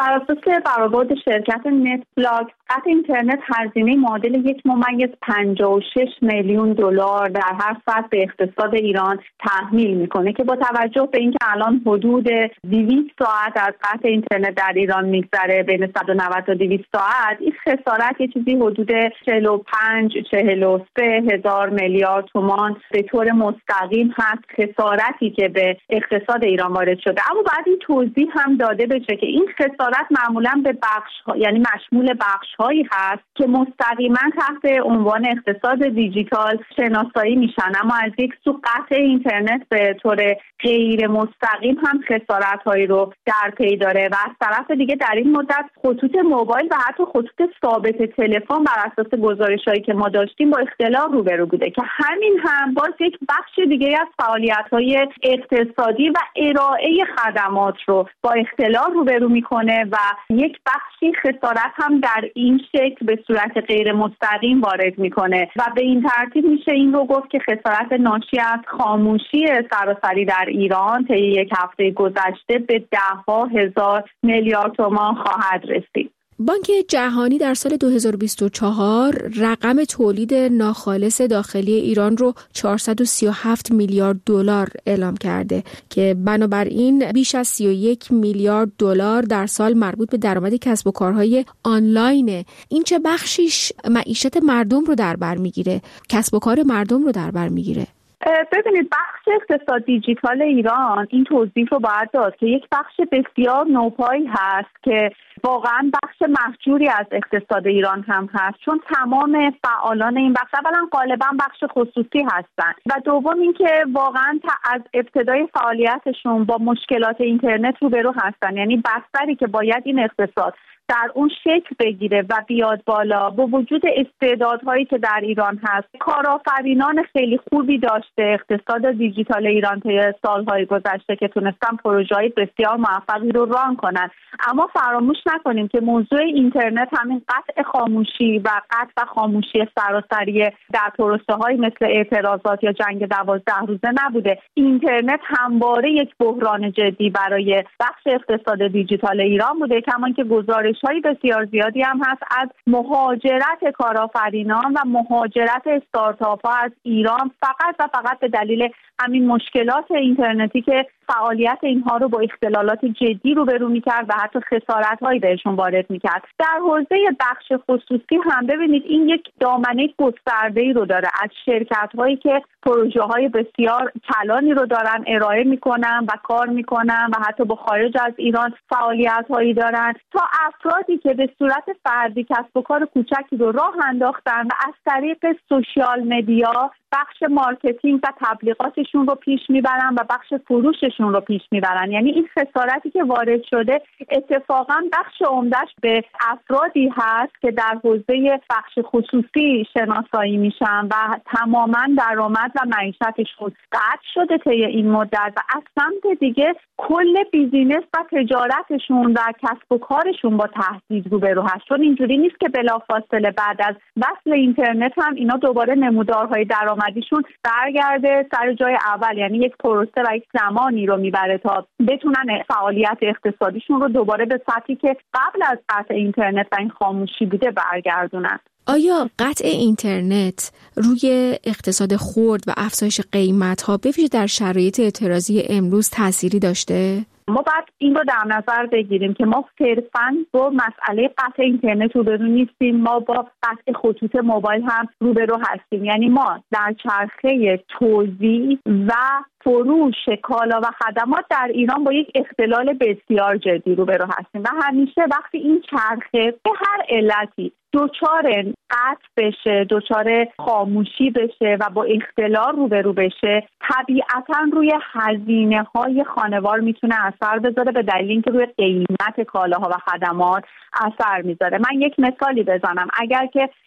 K: بر اساس برآورد شرکت نتبلاک، قطع اینترنت هزینه معادل یک ممیز پنجاه و شش میلیون دلار در هر ساعت به اقتصاد ایران تحمیل میکنه که با توجه به اینکه الان حدود دویست ساعت از قطع اینترنت در ایران میگذره، بین صد و نود تا دویست ساعت، این خسارت یه چیزی حدود چهل و پنج چهل و سه هزار میلیارد تومان به طور مستقیم هست خسارتی که به اقتصاد ایران وارد شده. اما بعد این توضیح هم داده بشه که این خسارت معمولا به بخش ها، یعنی مشمول بخش هایی هست که مستقیما تحت عنوان اقتصاد دیجیتال شناسایی میشن، اما از یک سو قطع اینترنت به طور غیر مستقیم هم خسارت هایی رو در پی داره و از طرف دیگه در این مدت خطوط موبایل و حتی خطوط ثابت تلفن بر اساس گزارش هایی که ما داشتیم با اختلال روبرو بوده که همین هم باز یک بخش دیگه از فعالیت های اقتصادی و ارائه خدمات رو با اختلال روبرو میکنه و یک بخشی خسارت هم در این شکل به صورت غیر مستقیم وارد میکنه و به این ترتیب میشه این رو گفت که خسارت ناشی از خاموشی سراسری در ایران طی یک هفته گذشته به ده ها هزار میلیارد تومان خواهد رسید.
L: بانک جهانی در سال دو هزار و بیست و چهار رقم تولید ناخالص داخلی ایران رو چهارصد و سی و هفت میلیارد دلار اعلام کرده که بنابراین بیش از سی و یک میلیارد دلار در سال مربوط به درآمد کسب و کارهای آنلاینه. این چه بخشیش معیشت مردم رو در بر میگیره، کسب و کار مردم رو در بر میگیره؟
K: ببینید، بخش اقتصاد دیجیتال ایران این توضیح رو باید داد که یک بخش بسیار نوپایی هست که واقعا بخش محجوری از اقتصاد ایران هم هست، چون تمام فعالان این بخش اولا غالبا بخش خصوصی هستند و دوم اینکه واقعا از ابتدای فعالیتشون با مشکلات اینترنت روبرو هستن، یعنی بستری که باید این اقتصاد در اون شکل بگیره و بیاد بالا با وجود استعدادهایی که در ایران هست. کارآفرینان خیلی خوبی داشته اقتصاد دیجیتال ایران طی سالهای گذشته که تونستن پروژه‌های بسیار موفقی رو ران کنن، اما فراموش نکنیم که موضوع اینترنت همین قطع خاموشی و قطع و خاموشی سراسری در پروسه‌های مثل اعتراضات یا جنگ دوازده روزه نبوده. اینترنت همواره یک بحران جدی برای بخش اقتصاد دیجیتال ایران بوده، کما اینکه گزارش های بسیار زیادی هم هست از مهاجرت کارآفرینان و مهاجرت استارتاپ ها از ایران فقط و فقط به دلیل همین مشکلات اینترنتی که فعالیت اینها رو با اختلالات جدی روبرو می‌کرد و حتی خسارت‌هایی بهشون وارد می‌کرد. در حوزه بخش خصوصی هم ببینید این یک دامنه گسترده‌ای رو داره از شرکت‌هایی که پروژه‌های بسیار کلانی رو دارن ارائه می‌کنن و کار می‌کنن و حتی با خارج از ایران فعالیت‌هایی دارن تا افرادی که به صورت فردی کسب و کار کوچکی رو راه انداختن و از طریق سوشیال مدیا بخش مارکتینگ و تبلیغاتشون رو پیش میبرن و بخش فروششون رو پیش میبرن. یعنی این خسارتی که وارد شده اتفاقا بخش عمدهش به افرادی هست که در حوزه بخش خصوصی شناسایی میشن و تماما درآمد و معیشتشون قطع شده طی این مدت و از سمت دیگه کل بیزینس و تجارتشون و کسب و کارشون با تهدید روبرو هست، چون اینجوری نیست که بلافاصله بعد از وصل اینترنت هم اینا دوباره نمودارهای درآمدیشون برگرده سر جای اول. یعنی یک پروسه و یک زمانی رو میبره تا بتونن فعالیت اقتصادیشون رو دوباره به سطحی که قبل از قطع اینترنت و این خاموشی بوده برگردونن.
L: آیا قطع اینترنت روی اقتصاد خرد و افزایش قیمت‌ها به ویژه در شرایط اعتراضی امروز تأثیری داشته؟
K: ما باید این رو در نظر بگیریم که ما صرفاً با مسئله قطع اینترنت روبرو نیستیم، ما با قطع خطوط موبایل هم روبرو هستیم. یعنی ما در چرخه توزیع و فروش کالا و خدمات در ایران با یک اختلال بسیار جدی روبرو هستیم و همیشه وقتی این چرخه به هر علتی دوچار قطع بشه، دوچار خاموشی بشه و با اختلال روبرو بشه، طبیعتاً روی هزینه های خانوار میتونه اثر بذاره به دلیل اینکه روی قیمت کالاها و خدمات اثر میذاره. من یک مثالی بزنم. اگر که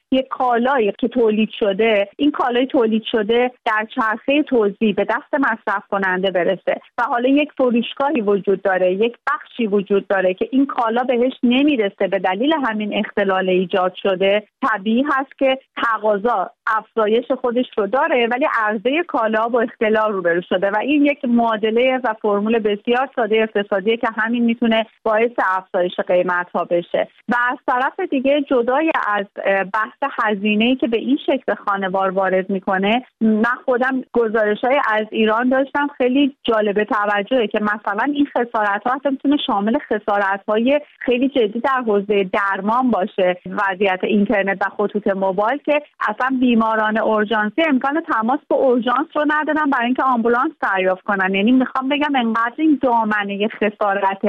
K: یک کالایی که تولید شده، این کالای تولید شده در چرخه توزیع به دست مصرف کننده برسه و حالا یک فروشگاهی وجود داره، یک بخشی وجود داره که این کالا بهش نمیرسه، به دلیل همین اختلال ایجاد شده، طبیعی هست که تقاضا افزایش خودش رو داره ولی عرضه کالا با اختلال روبرو شده و این یک معادله و فرمول بسیار ساده اقتصادیه که همین میتونه باعث افزایش قیمت ها بشه. و از طرف دیگه جدای از بحث هزینه‌ای که به این شکل خانوار وارد میکنه، من خودم گزارش‌های از ایران داشتم خیلی جالب توجهه که مثلا این خسارت‌ها حتی میتونه شامل خسارت‌های خیلی جدی در حوزه درمان باشه، وضعیت اینترنت و خطوط موبایل که اصلا بیماران اورژانسی امکان تماس با اورژانس رو ندارن برای اینکه آمبولانس دریافت کنن. یعنی میخوام بگم انقدر این دامنه خسارت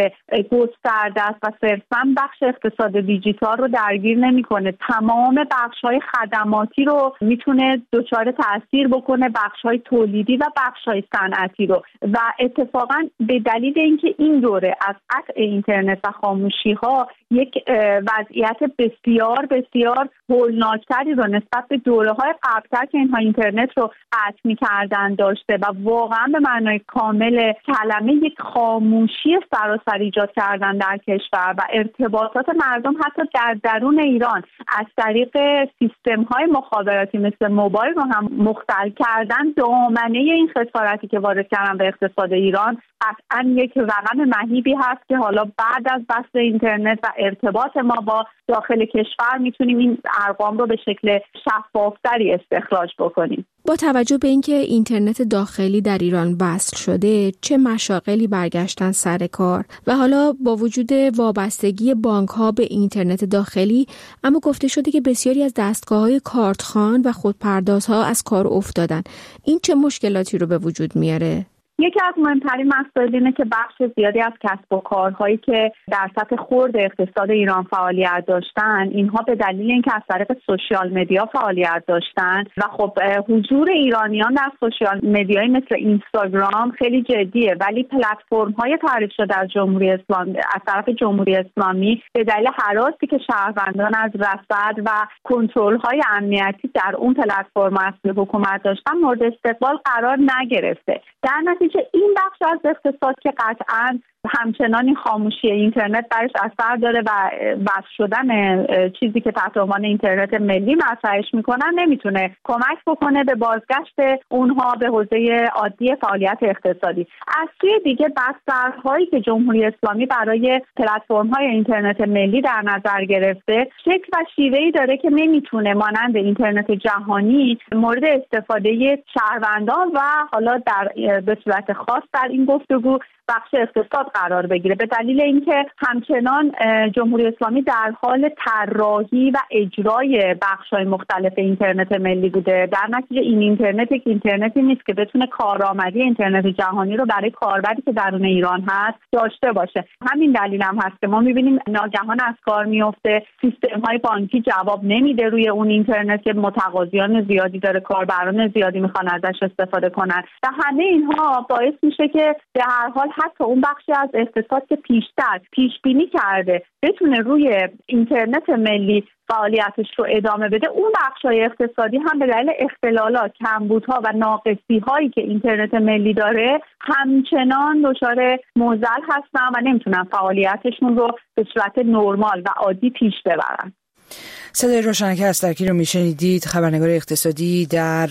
K: گسترده است و صرفاً بخش اقتصاد دیجیتال رو درگیر نمیکنه، تمام بخش‌های خدماتی رو میتونه دچار تاثیر بکنه، بخش‌های تولیدی و بخش‌های صنعتی رو. و اتفاقاً به دلیل اینکه این دوره از قطع اینترنت و خاموشی‌ها یک وضعیت بسیار بسیار هولناکتری رو نسبت به دوره‌های قبل‌تر که اینها اینترنت رو قطع می‌کردن داشته و واقعاً به معنای کامل کلمه یک خاموشی سراسر ایجاد کردن در کشور و ارتباطات مردم حتی در درون ایران از طریق سیستم‌های مخابراتی مثل موبایل رو هم مختل کردن. دامنه این خسارتی که وارد کردن به اقتصاد ایران قطعاً یک رقم مهیبی هست که حالا بعد از بحث اینترنت و ارتباط ما با داخل کشور میتونیم این ارقام رو به شکل شفافتری استخراج بکنیم.
L: با توجه به اینکه اینترنت داخلی در ایران وصل شده، چه مشاغلی برگشتن سر کار و حالا با وجود وابستگی بانک‌ها به اینترنت داخلی، اما گفته شده که بسیاری از دستگاه‌های کارتخوان و خودپردازها از کار افتادن. این چه مشکلاتی رو به وجود میاره؟
K: یکی از مهمترین مسائل اینه که بخش زیادی از کسب و کارهایی که در سطح خرد اقتصاد ایران فعالیت داشتن، اینها به دلیل اینکه از طریق سوشیال مدیا فعالیت داشتن و خب حضور ایرانیان در سوشیال مدیایی مثل اینستاگرام خیلی جدیه، ولی پلتفرم‌های تعریف شده از جمهوری اسلامی از طرف جمهوری اسلامی به دلیل هراسی که شهروندان از رصد و کنترل‌های امنیتی در اون پلتفرم اصلی حکومت داشتن مورد استقبال قرار نگرفته. در نتیجه این بخش از اقتصاد که قطعاً همچنان این خاموشی اینترنت برش اثر داره و وصل شدن چیزی که تحت عنوان اینترنت ملی مطرحش میکنن نمیتونه کمک بکنه به بازگشت اونها به حوزه عادی فعالیت اقتصادی. از سوی دیگه بسترهایی که جمهوری اسلامی برای پلتفرم‌های اینترنت ملی در نظر گرفته شکل و شیوهی داره که نمیتونه مانند اینترنت جهانی مورد استفاده شهروندان و حالا در به صورت خاص در این گفتگو بخش اقتصاد قرار بگیره، به دلیل اینکه همچنان جمهوری اسلامی در حال طراحی و اجرای بخش‌های مختلف اینترنت ملی بوده. در نتیجه این اینترنت یک اینترنتی نیست که بتونه کارآمدی اینترنت جهانی رو برای کاربری که درون ایران هست داشته باشه. همین دلیل هم هست که ما می‌بینیم ناگهان از کار میفته، سیستم‌های بانکی جواب نمیده روی اون اینترنت که متقاضیان زیادی داره، کاربران زیادی میخوان ازش استفاده کنن و همه اینها باعث میشه که به هر حال حتی اون بخشی از اقتصاد که پیشتر پیش بینی کرده بتونه روی اینترنت ملی فعالیتش رو ادامه بده، اون بخش‌های اقتصادی هم به دلیل اختلالات، کمبودها و ناقصی‌هایی که اینترنت ملی داره همچنان دچار معضل هستن و نمیتونن فعالیتشون رو به صورت نرمال و عادی پیش ببرن.
B: صدای روشنک استرکی رو میشنیدید، خبرنگار اقتصادی در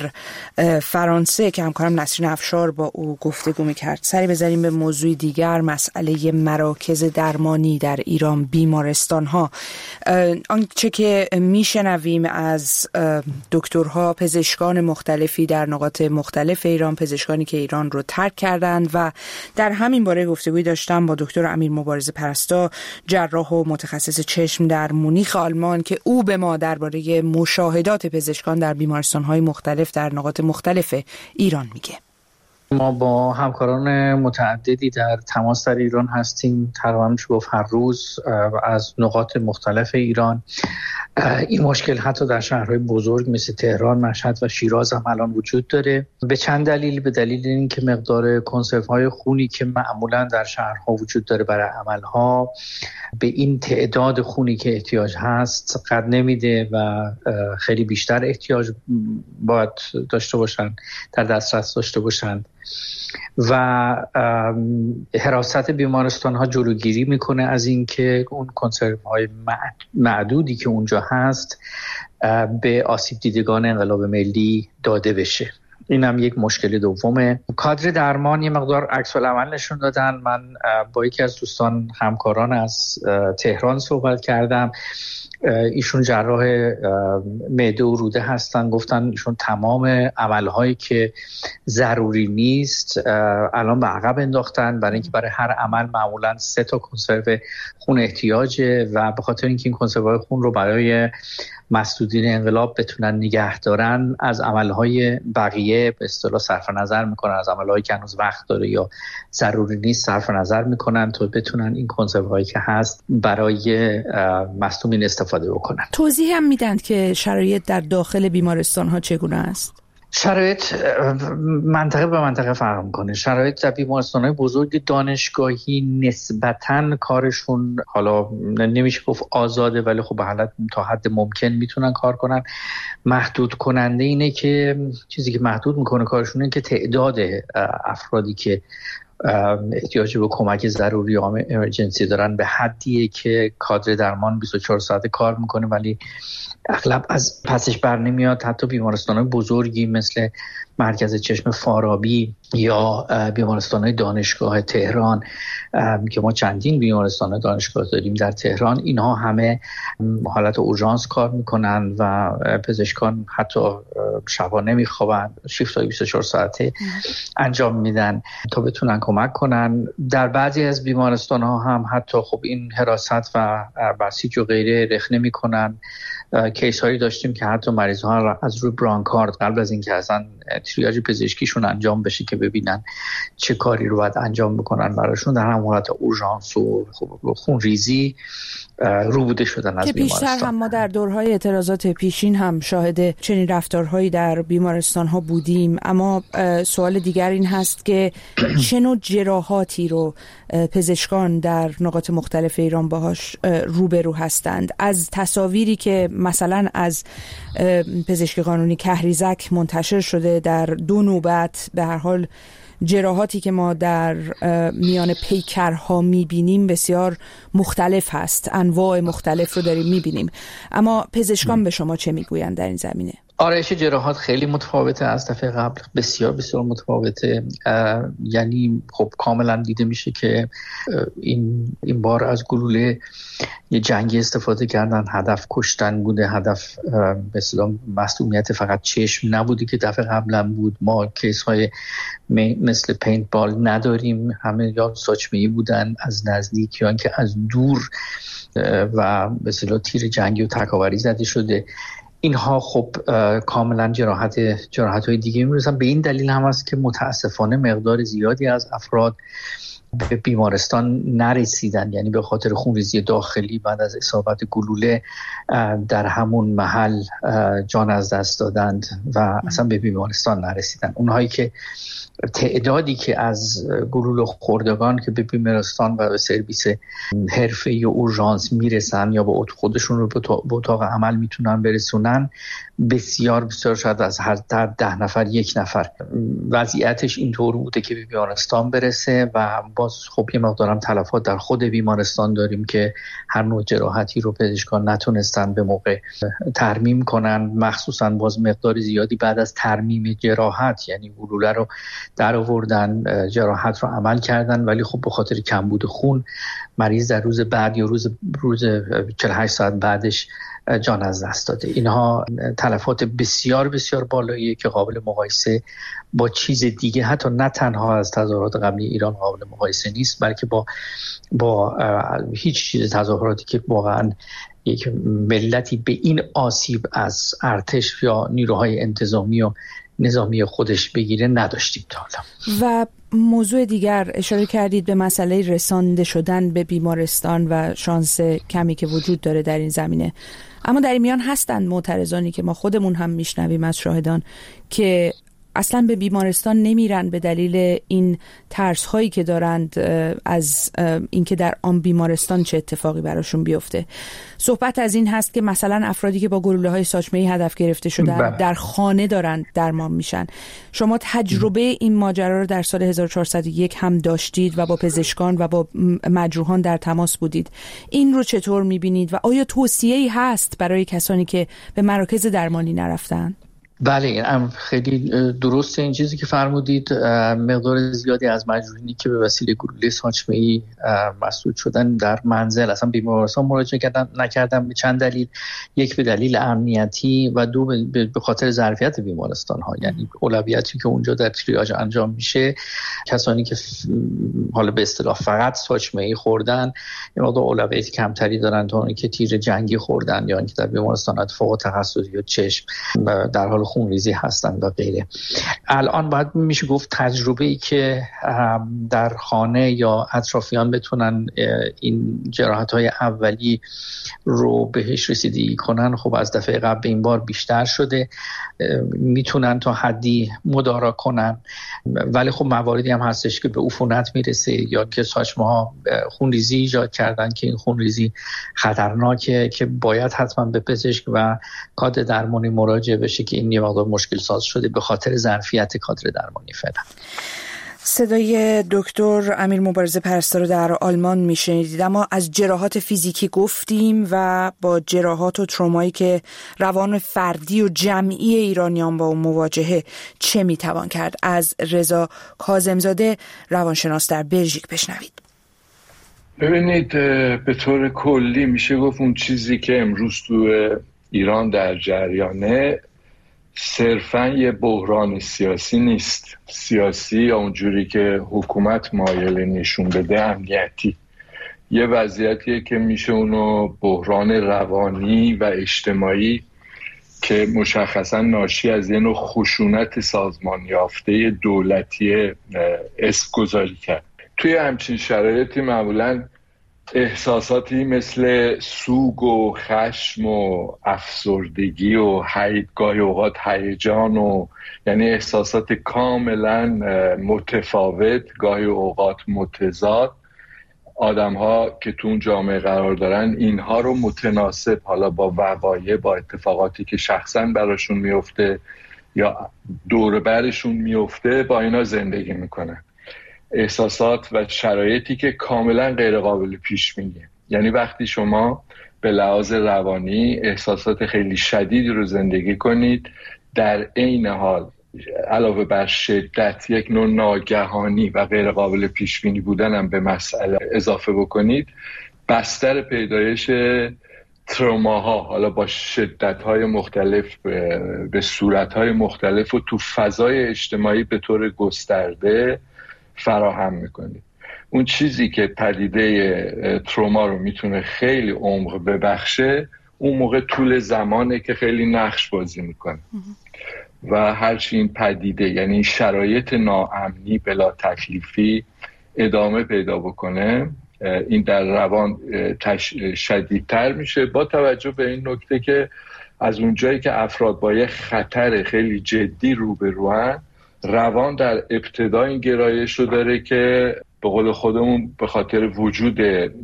B: فرانسه که همکارم نسرین افشار با او گفتگو میکرد. سری بزنیم به موضوع دیگر، مسئله مراکز درمانی در ایران، بیمارستان ها. آنچه که میشنویم از دکترها، پزشکان مختلفی در نقاط مختلف ایران، پزشکانی که ایران رو ترک کردند و در همین باره گفتگوی داشتم با دکتر امیر مبارز پرستا، جراح و متخصص چشم در مونیخ آلمان، که او به ما درباره مشاهدات پزشکان در بیمارستان‌های مختلف در نقاط مختلف ایران میگه.
M: ما با همکاران متعددی در تماس در ایران هستیم، تقریبا میشه گفت هر روز از نقاط مختلف ایران. این مشکل حتی در شهرهای بزرگ مثل تهران، مشهد و شیراز هم الان وجود داره. به چند دلیل، به دلیل اینکه مقدار کنسروهای خونی که معمولا در شهرها وجود داره برای عملها به این تعداد خونی که احتیاج هست قد نمیده و خیلی بیشتر احتیاج باید داشته باشن، در دسترس داشته باشن و حراست بیمارستان ها جلوگیری میکنه از اینکه اون کنسرو های معدودی که اونجا هست به آسیب دیدگان انقلاب ملی داده بشه. این هم یک مشکل دومه. کادر درمان یه مقدار عکس العمل نشون دادن. من با یکی از دوستان همکاران از تهران صحبت کردم، ایشون جراح معده و روده هستن، گفتن ایشون تمام عملهایی که ضروری نیست الان به عقب انداختن، برای اینکه برای هر عمل معمولا سه تا کنسرو خون احتیاجه و به خاطر اینکه این کنسروهای خون رو برای مسدودین انقلاب بتونن نگه دارن از عملهای بقیه به اصطلاح صرف نظر میکنن، از عملهایی که هنوز وقت داره یا ضروری نیست صرف نظر میکنن تا بتونن این کنسروهایی که هست برای مصدومین استفاده بکنن.
B: توضیح هم میدن که شرایط در داخل بیمارستان ها چگونه است؟
M: شرایط منطقه به منطقه فرق میکنه. شرایط در بیمارستان‌های بزرگ دانشگاهی نسبتاً کارشون حالا نمیشه گفت آزاده، ولی خب به حالت تا حد ممکن میتونن کار کنن. محدود کننده اینه که چیزی که محدود میکنه کارشون اینه که تعداد افرادی که احتیاج به کمک ضروری یا امرجنسی دارن به حدیه که کادر درمان بیست و چهار ساعته کار میکنه، ولی اغلب از پسش بر نمیاد. حتی بیمارستان‌های بزرگی مثل مرکز چشم فارابی یا بیمارستان‌های دانشگاه تهران که ما چندین بیمارستان دانشگاه داریم در تهران، اینها همه حالت اورژانس کار میکنن و پزشکان حتی شبا نمیخوابن، شیفت‌های بیست و چهار ساعته انجام میدن تا بتونن کمک کنن. در بعضی از بیمارستان‌ها هم حتی خب این حراست و بسیج و غیره رخنه میکنن. کیس هایی داشتیم که حتی مریض ها از روی برانکارد قبل از اینکه اصلا تریاج پزشکیشون انجام بشه که ببینن چه کاری رو باید انجام بکنن براشون، در هم حالت اورژانس و خون ریزی رو بوده شدن از بیمارستان.
B: که پیشتر هم ما در دورهای اعتراضات پیشین هم شاهد چنین رفتارهایی در بیمارستان ها بودیم. اما سوال دیگر این هست که چه نوع جراحاتی رو پزشکان در نقاط مختلف ایران باهاش روبرو هستند؟ از تصاویری که مثلا از پزشک قانونی کهریزک منتشر شده در دو نوبت، به هر حال جراحاتی که ما در میان پیکرها میبینیم بسیار مختلف هست، انواع مختلف رو داریم میبینیم. اما پزشکان به شما چه میگویند در این زمینه؟
M: آرایش جراحات خیلی متفاوته از دفعه قبل، بسیار بسیار متفاوته. یعنی خب کاملا دیده میشه که این این بار از گلوله یه جنگی استفاده کردن، هدف کشتن بوده، هدف به اصطلاح مصدومیت فقط چشم نبوده که دفعه قبلا بود. ما کیس های مثل پینت بال نداریم، همه یا ساچمه‌ای بودن از نزدیک یا اینکه از دور و به اصطلاح تیر جنگی و تکاوری زده شده. اینها خب کاملا جراحت جراحت‌های دیگه میرسن. به این دلیل هم است که متاسفانه مقدار زیادی از افراد به بیمارستان نرسیدن، یعنی به خاطر خونریزی داخلی بعد از اصابت گلوله در همون محل جان از دست دادند و اصلا به بیمارستان نرسیدن. اونهایی که تعدادی که از گلوله خوردگان که به بیمارستان و به سرویس حرفه‌ای و اورژانس میرسن یا به خودشون رو به اتاق عمل میتونن برسونن بسیار بسیار، شاید از هر ده نفر یک نفر وضعیتش اینطور بوده که به بیمارستان برسه و باز خب یه مقدارم تلفات در خود بیمارستان داریم که هر نوع جراحتی رو پزشکان نتونستن به موقع ترمیم کنن، مخصوصا باز مقدار زیادی بعد از ترمیم جراحت، یعنی گلوله رو در آوردن، جراحت رو عمل کردن، ولی خب به خاطر کمبود خون مریض در روز بعد یا روز روز چهل و هشت ساعت بعدش جان از دست داده. اینها تلفات بسیار بسیار بالاییه که قابل مقایسه با چیز دیگه، حتی نه تنها از تظاهرات قبلی ایران قابل مقایسه نیست، بلکه با با هیچ چیز تظاهراتی که واقعا یک ملتی به این آسیب از ارتش یا نیروهای انتظامی و نظامی خودش بگیره نداشتیم تا حالا.
B: و موضوع دیگر اشاره کردید به مسئله رسانده شدن به بیمارستان و شانس کمی که وجود داره در این زمینه. اما در این میان هستند معترضانی که ما خودمون هم میشنویم از شاهدان که اصلا به بیمارستان نمیرن به دلیل این ترس هایی که دارند از اینکه در آن بیمارستان چه اتفاقی براشون بیفته. صحبت از این هست که مثلا افرادی که با گلوله های ساچمه‌ای هدف گرفته شدن در خانه دارند درمان میشن. شما تجربه این ماجرا رو در سال هزار و چهارصد و یک هم داشتید و با پزشکان و با مجروحان در تماس بودید. این رو چطور میبینید و آیا توصیه‌ای هست برای کسانی که به مراکز درمانی نرفتن؟
M: بله، خیلی درسته این چیزی که فرمودید. مقدار زیادی از مجروحینی که به وسیله گلوله ساچمه‌ای مسدود شدن در منزل اصلا بیمارستان مراجعه کردن نکردن به چند دلیل. یک به دلیل امنیتی و دو به خاطر ظرفیت بیمارستان ها، یعنی اولویتی که اونجا در تریاج انجام میشه کسانی که حالا به اصطلاح فقط ساچمه‌ای خوردن یه مقدار اولویت کمتری دارن تا اونی که تیر جنگی خوردن یا اینکه در بیمارستانات فوق تخصصی یا چشم در حال خونریزی هستند و غیره. الان باید میشه گفت تجربه‌ای که در خانه یا اطرافیان بتونن این جراحت‌های اولی رو بهش رسیدگی کنن خب از دفعه قبل این بار بیشتر شده، میتونن تا حدی مدارا کنن، ولی خب مواردی هم هستش که به عفونت میرسه یا که ساچمه‌ها خونریزی ایجاد کردن که این خونریزی خطرناکه که باید حتما به پزشک و کادر درمانی مراجعه بشه که این یه مقدار مشکل ساز شده به خاطر ظرفیت کادر درمانی فعلا.
B: صدای دکتر امیر مبارزه پرستار رو در آلمان میشنیدید. اما از جراحات فیزیکی گفتیم و با جراحات و ترومایی که روان فردی و جمعی ایرانیان با اون مواجهه چه میتوان کرد؟ از رضا کاظمزاده روانشناس در بلژیک بشنوید.
N: ببینید، به طور کلی میشه گفت اون چیزی که امروز تو ایران در جریانه صرفاً یه بحران سیاسی نیست. سیاسی یا اونجوری که حکومت مایل نشون بده امنیتی. یه وضعیتیه که میشه اونو بحران روانی و اجتماعی که مشخصاً ناشی از یه نوع خشونت سازمان یافته دولتی اسم گذاری کرد. توی همچین شرایطی معمولاً احساساتی مثل سوگ و خشم و افسردگی و گاهی اوقات هیجان و یعنی احساسات کاملا متفاوت، گاهی اوقات متضاد، آدم ها که تو اون جامعه قرار دارن اینها رو متناسب حالا با وقایع، با اتفاقاتی که شخصا براشون میفته یا دور برشون میفته با اینا زندگی میکنن. احساسات و شرایطی که کاملا غیر قابل پیش بینیه. یعنی وقتی شما به لحاظ روانی احساسات خیلی شدیدی رو زندگی کنید، در عین حال علاوه بر شدت یک نوع ناگهانی و غیر قابل پیش بینی بودن هم به مسئله اضافه بکنید، بستر پیدایش تروماها حالا با شدت‌های مختلف به صورت‌های مختلف و تو فضای اجتماعی به طور گسترده فراهم میکنید. اون چیزی که پدیده تروما رو میتونه خیلی عمق ببخشه اون موقع طول زمانه که خیلی نقش بازی میکنه و هرچی این پدیده یعنی شرایط ناامنی بلا تکلیفی ادامه پیدا بکنه این در روان شدیدتر میشه، با توجه به این نکته که از اونجایی که افراد با یه خطر خیلی جدی روبروان، روان در ابتدا این گرایش رو داره که به قول خودمون به خاطر وجود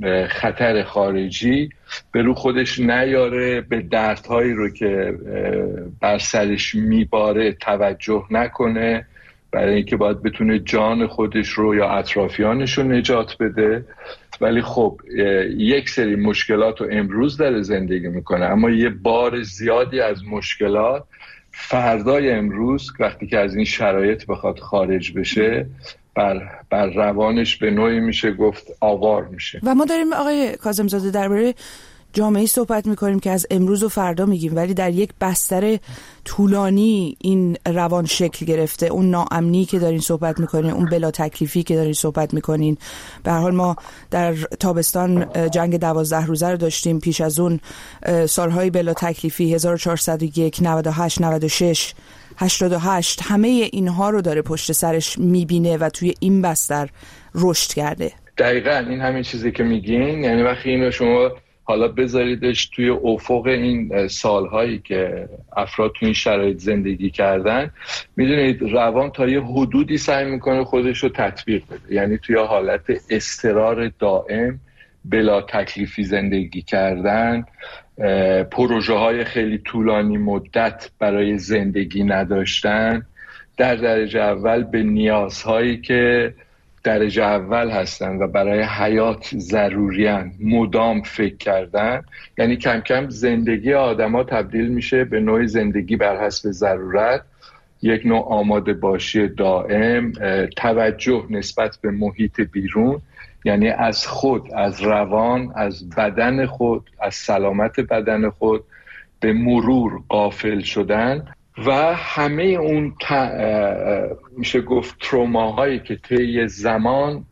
N: خطر خارجی به رو خودش نیاره، به دردهایی رو که بر سرش میباره توجه نکنه، برای اینکه باید بتونه جان خودش رو یا اطرافیانش رو نجات بده. ولی خب یک سری مشکلات رو امروز داره زندگی میکنه، اما یه بار زیادی از مشکلات فردای امروز وقتی که از این شرایط بخواد خارج بشه بر, بر روانش به نوعی میشه گفت آوار میشه.
B: و ما داریم آقای کاظمزاده درباره جامعه صحبت میکنیم که از امروز و فردا میگیم، ولی در یک بستر طولانی این روان شکل گرفته. اون ناامنی که دارین صحبت میکنین، اون بلا تکلیفی که دارین صحبت میکنین، به هر حال ما در تابستان جنگ دوازده روزه رو داشتیم، پیش از اون سالهای بلا تکلیفی هزار و چهارصد و یک، نود و هشت، نود و شش، هشتاد و هشت، همه اینها رو داره پشت سرش میبینه و توی این بستر رشد کرده.
N: دقیقاً این همین چیزی که میگین، یعنی وقتی اینو شما حالا بذاریدش توی افق این سالهایی که افراد توی این شرایط زندگی کردن. میدونید روان تا یه حدودی سعی میکنه خودش رو تطبیق بده، یعنی توی حالت اضطرار دائم، بلا تکلیفی زندگی کردن، پروژه های خیلی طولانی مدت برای زندگی نداشتن، در درجه اول به نیازهایی که درجه اول هستن و برای حیات ضروریان مدام فکر کردن. یعنی کم کم زندگی آدما تبدیل میشه به نوع زندگی بر حسب ضرورت، یک نوع آماده باشی دائم، توجه نسبت به محیط بیرون، یعنی از خود، از روان، از بدن خود، از سلامت بدن خود به مرور غافل شدن و همه اون ت... میشه گفت تروماهایی که طی زمان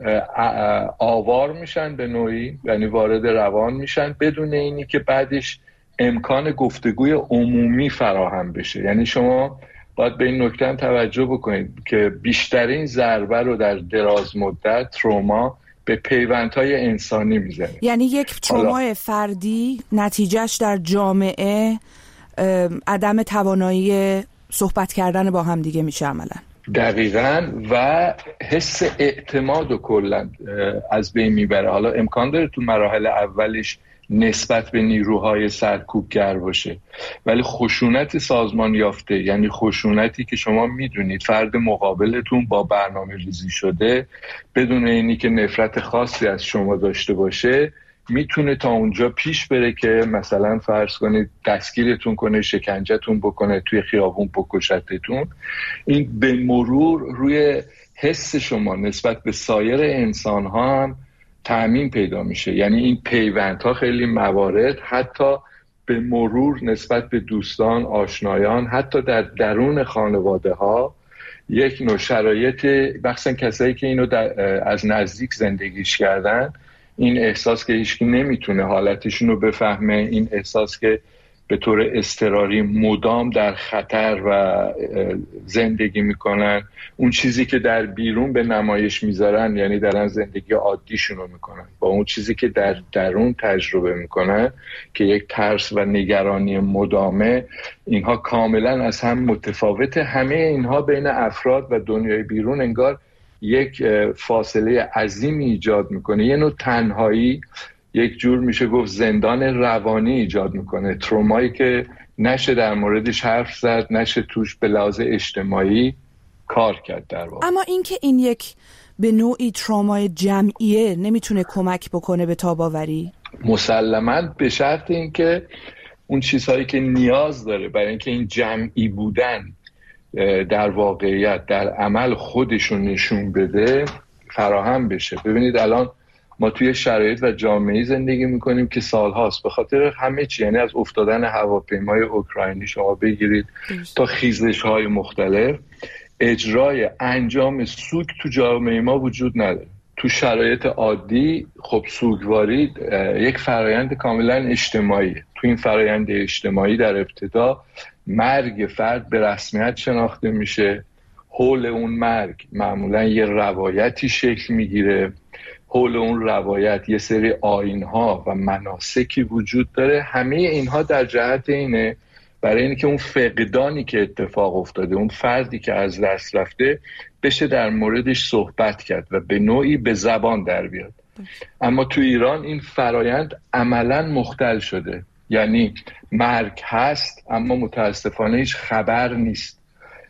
N: آوار میشن به نوعی، یعنی وارد روان میشن بدون اینی که بعدش امکان گفتگوی عمومی فراهم بشه. یعنی شما باید به این نکته هم توجه بکنید که بیشترین ضربه رو در دراز مدت تروما به پیوندهای انسانی میزنه.
B: یعنی یک ترومای فردی نتیجهش در جامعه عدم توانایی صحبت کردن با هم دیگه میشه عملا.
N: دقیقاً، و حس اعتماد رو کلا از بین میبره. حالا امکان داره تو مراحل اولش نسبت به نیروهای سرکوبگر باشه، ولی خشونت سازمان یافته، یعنی خشونتی که شما میدونید فرد مقابلتون با برنامه ریزی شده بدون اینی که نفرت خاصی از شما داشته باشه، میتونه تا اونجا پیش بره که مثلا فرض کنید دستگیرتون کنه، شکنجهتون بکنه، توی خیابون بکشتتون. این به مرور روی حس شما نسبت به سایر انسان ها هم تأمین پیدا میشه. یعنی این پیوندها خیلی موارد حتی به مرور نسبت به دوستان، آشنایان، حتی در درون خانواده ها یک نوع شرایط، بخصوصا کسایی که اینو از نزدیک زندگیش کردن، این احساس که هیچکی نمیتونه حالتشون رو بفهمه، این احساس که به طور اضطراری مدام در خطر و زندگی میکنن، اون چیزی که در بیرون به نمایش میذارن، یعنی دارن زندگی عادیشون رو میکنن، با اون چیزی که در درون تجربه میکنن که یک ترس و نگرانی مدامه، اینها کاملا از هم متفاوته. همه اینها بین افراد و دنیای بیرون انگار یک فاصله عظیمی ایجاد میکنه، یه نوع تنهایی، یک جور میشه گفت زندان روانی ایجاد میکنه. ترومایی که نشه در موردش حرف زد، نشه توش به لحاظ اجتماعی کار کرد در واقع.
B: اما این که این یک به نوعی ترومای جمعیه نمیتونه کمک بکنه به تاب‌آوری؟
N: مسلماً، به شرط این که اون چیزهایی که نیاز داره برای اینکه این جمعی بودن در واقعیت در عمل خودشون نشون بده فراهم بشه. ببینید الان ما توی شرایط و جامعه زندگی میکنیم که سالهاست به خاطر همه چی، یعنی از افتادن هواپیمای اوکراینی شما بگیرید تا خیزش‌های مختلف، اجرای انجام سوگ تو جامعه ما وجود نداره. تو شرایط عادی خب سوگواری یک فرایند کاملا اجتماعیه. تو این فرایند اجتماعی در ابتدا مرگ فرد به رسمیت شناخته میشه، حول اون مرگ معمولا یه روایتی شکل میگیره، حول اون روایت یه سری آیین‌ها و مناسکی وجود داره. همه اینها در جهت اینه برای اینکه اون فقدانی که اتفاق افتاده، اون فردی که از دست رفته، بشه در موردش صحبت کرد و به نوعی به زبان در بیاد. اما تو ایران این فرایند عملاً مختل شده، یعنی مرگ هست اما متاسفانه هیچ خبر نیست،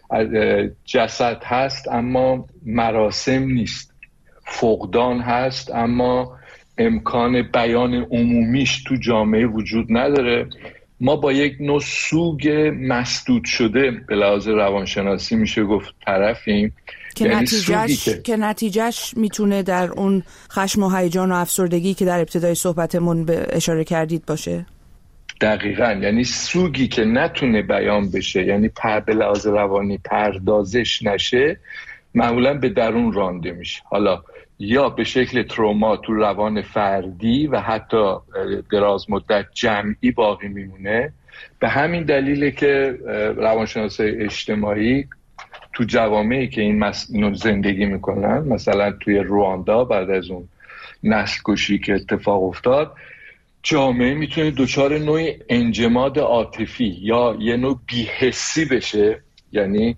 N: جسد هست اما مراسم نیست، فقدان هست اما امکان بیان عمومیش تو جامعه وجود نداره. ما با یک نوع سوگ مسدود شده به لحاظ روانشناسی میشه گفت طرفیم
B: که
N: یعنی
B: نتیجهش
N: که...
B: که نتیجهش میتونه در اون خشم و هیجان و افسردگی که در ابتدای صحبتمون به اشاره کردید باشه.
N: دقیقاً، یعنی سوگی که نتونه بیان بشه، یعنی پر به لحاظ روانی پردازش نشه، معمولاً به درون رانده میشه. حالا یا به شکل تروما تو روان فردی و حتی دراز مدت جمعی باقی میمونه. به همین دلیله که روانشناسای اجتماعی تو جوامعی که این مس... اینو زندگی میکنن، مثلا توی رواندا بعد از اون نسل کشی که اتفاق افتاد، جامعه میتونه دچار نوعی انجماد عاطفی یا یه نوع بی‌حسی بشه، یعنی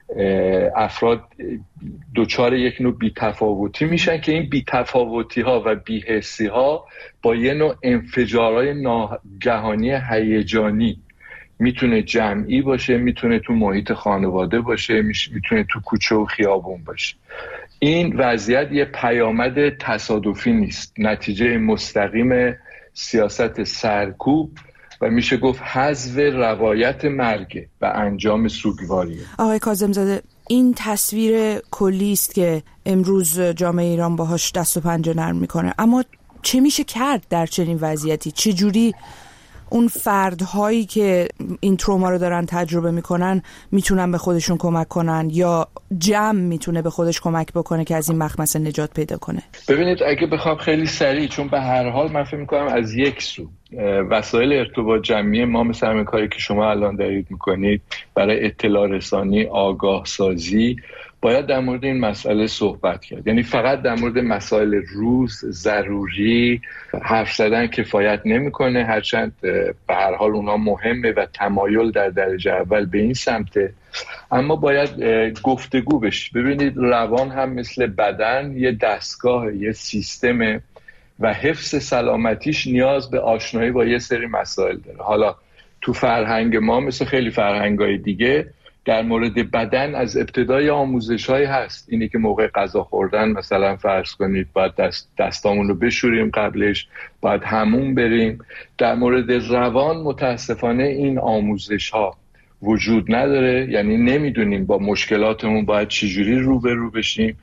N: افراد دچار یک نوع بی‌تفاوتی میشن که این بی‌تفاوتی ها و بی‌حسی ها با یه نوع انفجارهای ناگهانی هیجانی، میتونه جمعی باشه، میتونه تو محیط خانواده باشه، میتونه تو کوچه و خیابون باشه. این وضعیت یه پیامد تصادفی نیست، نتیجه مستقیم سیاست سرکوب و میشه گفت حذف روایت مرگ و انجام سوگواریه.
B: آقای کاظم‌زاده، این تصویر کلی است که امروز جامعه ایران باهاش دست و پنجه نرم میکنه، اما چه میشه کرد در چنین وضعیتی؟ چه جوری اون فردهایی که این تروما رو دارن تجربه میکنن میتونن به خودشون کمک کنن، یا جمع میتونه به خودش کمک بکنه که از این مخمسه نجات پیدا کنه؟
N: ببینید، اگه بخوام خیلی سریع، چون به هر حال من فکر میکنم از یک سو وسایل ارتباط جمعی ما، مثل همین کاری که شما الان دارید میکنید برای اطلاع رسانی، آگاه سازی، باید در مورد این مسئله صحبت کرد. یعنی فقط در مورد مسائل روز ضروری حرف زدن کفایت نمیکنه، هرچند به هر حال اونها مهمه و تمایل در درجه اول به این سمته، اما باید گفتگو بشه. ببینید، روان هم مثل بدن یه دستگاه، یه سیستمه و حفظ سلامتیش نیاز به آشنایی با یه سری مسائل داره. حالا تو فرهنگ ما مثل خیلی فرهنگ‌های دیگه در مورد بدن از ابتدای آموزش‌هایی هست، اینی که موقع غذا خوردن مثلا فرض کنید باید دست دستامون رو بشوریم، قبلش باید حموم بریم. در مورد روان متاسفانه این آموزش‌ها وجود نداره، یعنی نمیدونیم با مشکلاتمون باید چجوری روبرو بشیم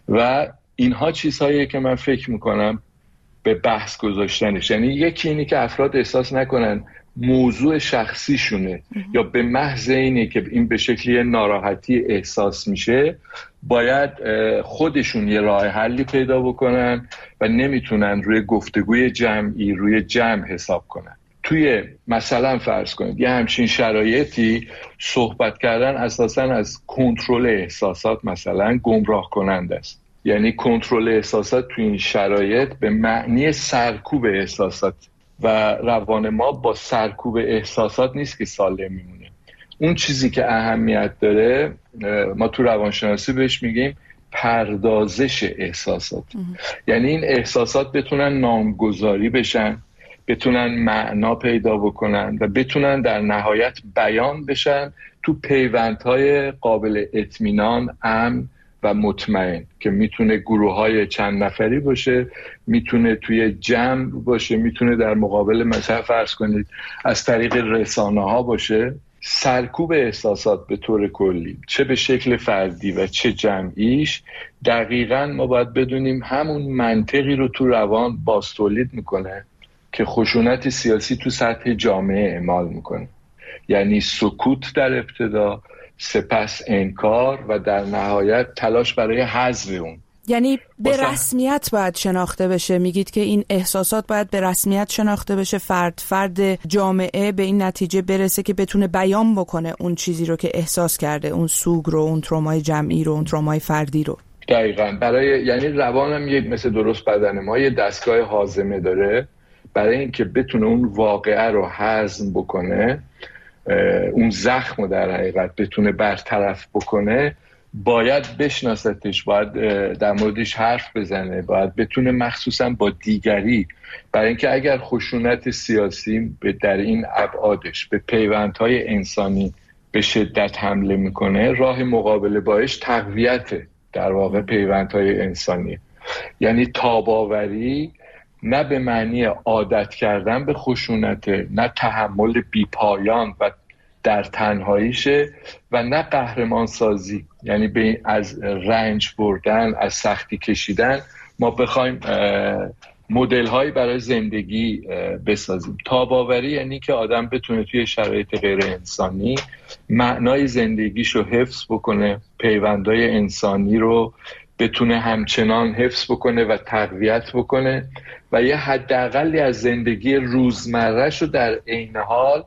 N: و اینها چیزهاییه که من فکر میکنم به بحث گذاشتنش. یعنی یکی اینی که افراد احساس نکنن موضوع شخصیشونه یا به محض اینه که این به شکلی ناراحتی احساس میشه باید خودشون یه راه حلی پیدا بکنن و نمیتونن روی گفتگوی جمعی، روی جمع حساب کنن. توی مثلا فرض کنید یه همچین شرایطی صحبت کردن اساساً از کنترل احساسات مثلا گمراه کننده است. یعنی کنترل احساسات توی این شرایط به معنی سرکوب احساسات و روان ما با سرکوب احساسات نیست که سالم میمونه. اون چیزی که اهمیت داره، ما تو روانشناسی بهش میگیم پردازش احساسات. یعنی این احساسات بتونن نامگذاری بشن، بتونن معنا پیدا بکنن و بتونن در نهایت بیان بشن تو پیوندهای قابل اطمینان، امن و مطمئن که میتونه گروه‌های چند نفری باشه، میتونه توی جمع باشه، میتونه در مقابل مثلا فرض کنید از طریق رسانه‌ها باشه. سرکوب احساسات به طور کلی، چه به شکل فردی و چه جمعیش، دقیقاً ما باید بدونیم همون منطقی رو تو روان باز تولید میکنه که خشونت سیاسی تو سطح جامعه اعمال میکنه. یعنی سکوت در ابتدا، سپس انکار و در نهایت تلاش برای حذف اون.
B: یعنی به رسمیت باید شناخته بشه. میگید که این احساسات باید به رسمیت شناخته بشه، فرد فرد جامعه به این نتیجه برسه که بتونه بیان بکنه اون چیزی رو که احساس کرده، اون سوگ رو، اون ترومای جمعی رو، اون ترومای فردی رو.
N: دقیقاً. برای یعنی روانم یک مثل درست بدن ما یه دستگاه هاضمه داره، برای اینکه بتونه اون واقعه رو هضم بکنه، اون زخم رو در حقیقت بتونه برطرف بکنه، باید بشناستش، باید در موردش حرف بزنه، باید بتونه مخصوصا با دیگری، برای اینکه اگر خشونت سیاسی در این ابعادش به پیوندهای انسانی به شدت حمله میکنه، راه مقابله باش تقویت در واقع پیوندهای انسانی. یعنی تاباوری نه به معنی عادت کردن به خشونت، نه تحمل بیپایان و در تنهاییشه و نه قهرمان سازی، یعنی به از رنج بردن، از سختی کشیدن ما بخوایم مدل هایی برای زندگی بسازیم. تاباوری یعنی که آدم بتونه توی شرایط غیر انسانی معنای زندگیشو حفظ بکنه، پیوندهای انسانی رو بتونه همچنان حفظ بکنه و تقویت بکنه و یه حداقلی از زندگی روزمره‌ش رو در عین حال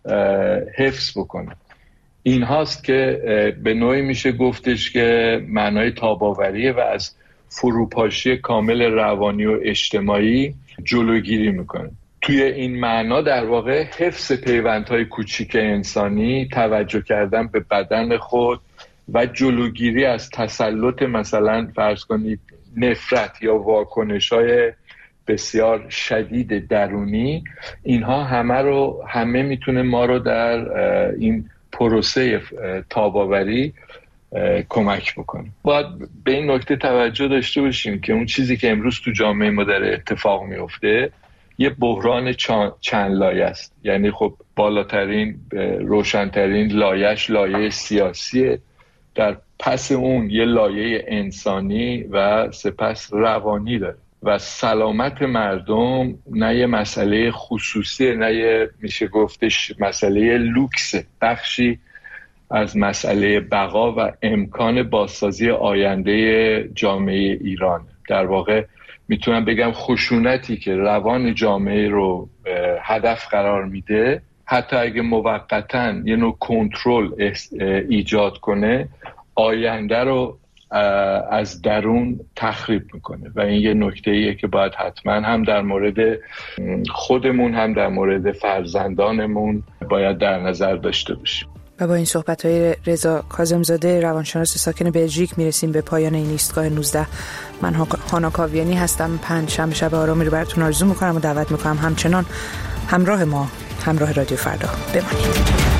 N: حفظ بکنه. این هاست که به نوعی میشه گفتش که معنای تاباوریه و از فروپاشی کامل روانی و اجتماعی جلوگیری میکنه. توی این معنا در واقع حفظ پیوندهای کوچیک انسانی، توجه کردن به بدن خود و جلوگیری از تسلط مثلا فرض کنید نفرت یا واکنش‌های بسیار شدید درونی، اینها همه رو همه میتونه ما رو در این پروسه تاب‌آوری کمک بکنه. باید به این نکته توجه داشته باشیم که اون چیزی که امروز تو جامعه ما داره اتفاق میفته یه بحران چند لایه است. یعنی خب بالاترین روشنترین لایه‌اش لایه سیاسیه، در پس اون یه لایه انسانی و سپس روانی داره و سلامت مردم نه یه مسئله خصوصی، نه یه میشه گفتش مسئله لوکس، بخشی از مسئله بقا و امکان بازسازی آینده جامعه ایران. در واقع میتونم بگم خشونتی که روان جامعه رو هدف قرار میده، حتی اگه موقتاً یه نوع کنترل ایجاد کنه، آینده رو از درون تخریب میکنه و این یه نکته‌ایه که باید حتما هم در مورد خودمون هم در مورد فرزندانمون باید در نظر داشته باشیم.
B: و با این صحبت‌های رضا کاظم‌زاده روانشناس ساکن بلژیک میرسیم به پایان این ایستگاه نوزده. من هانا کاویانی هستم. پنج شنبه شب آرامی رو براتون آرزو میکنم و دعوت میکنم همچنان همراه ما، همراه رادیو فردا بمانید.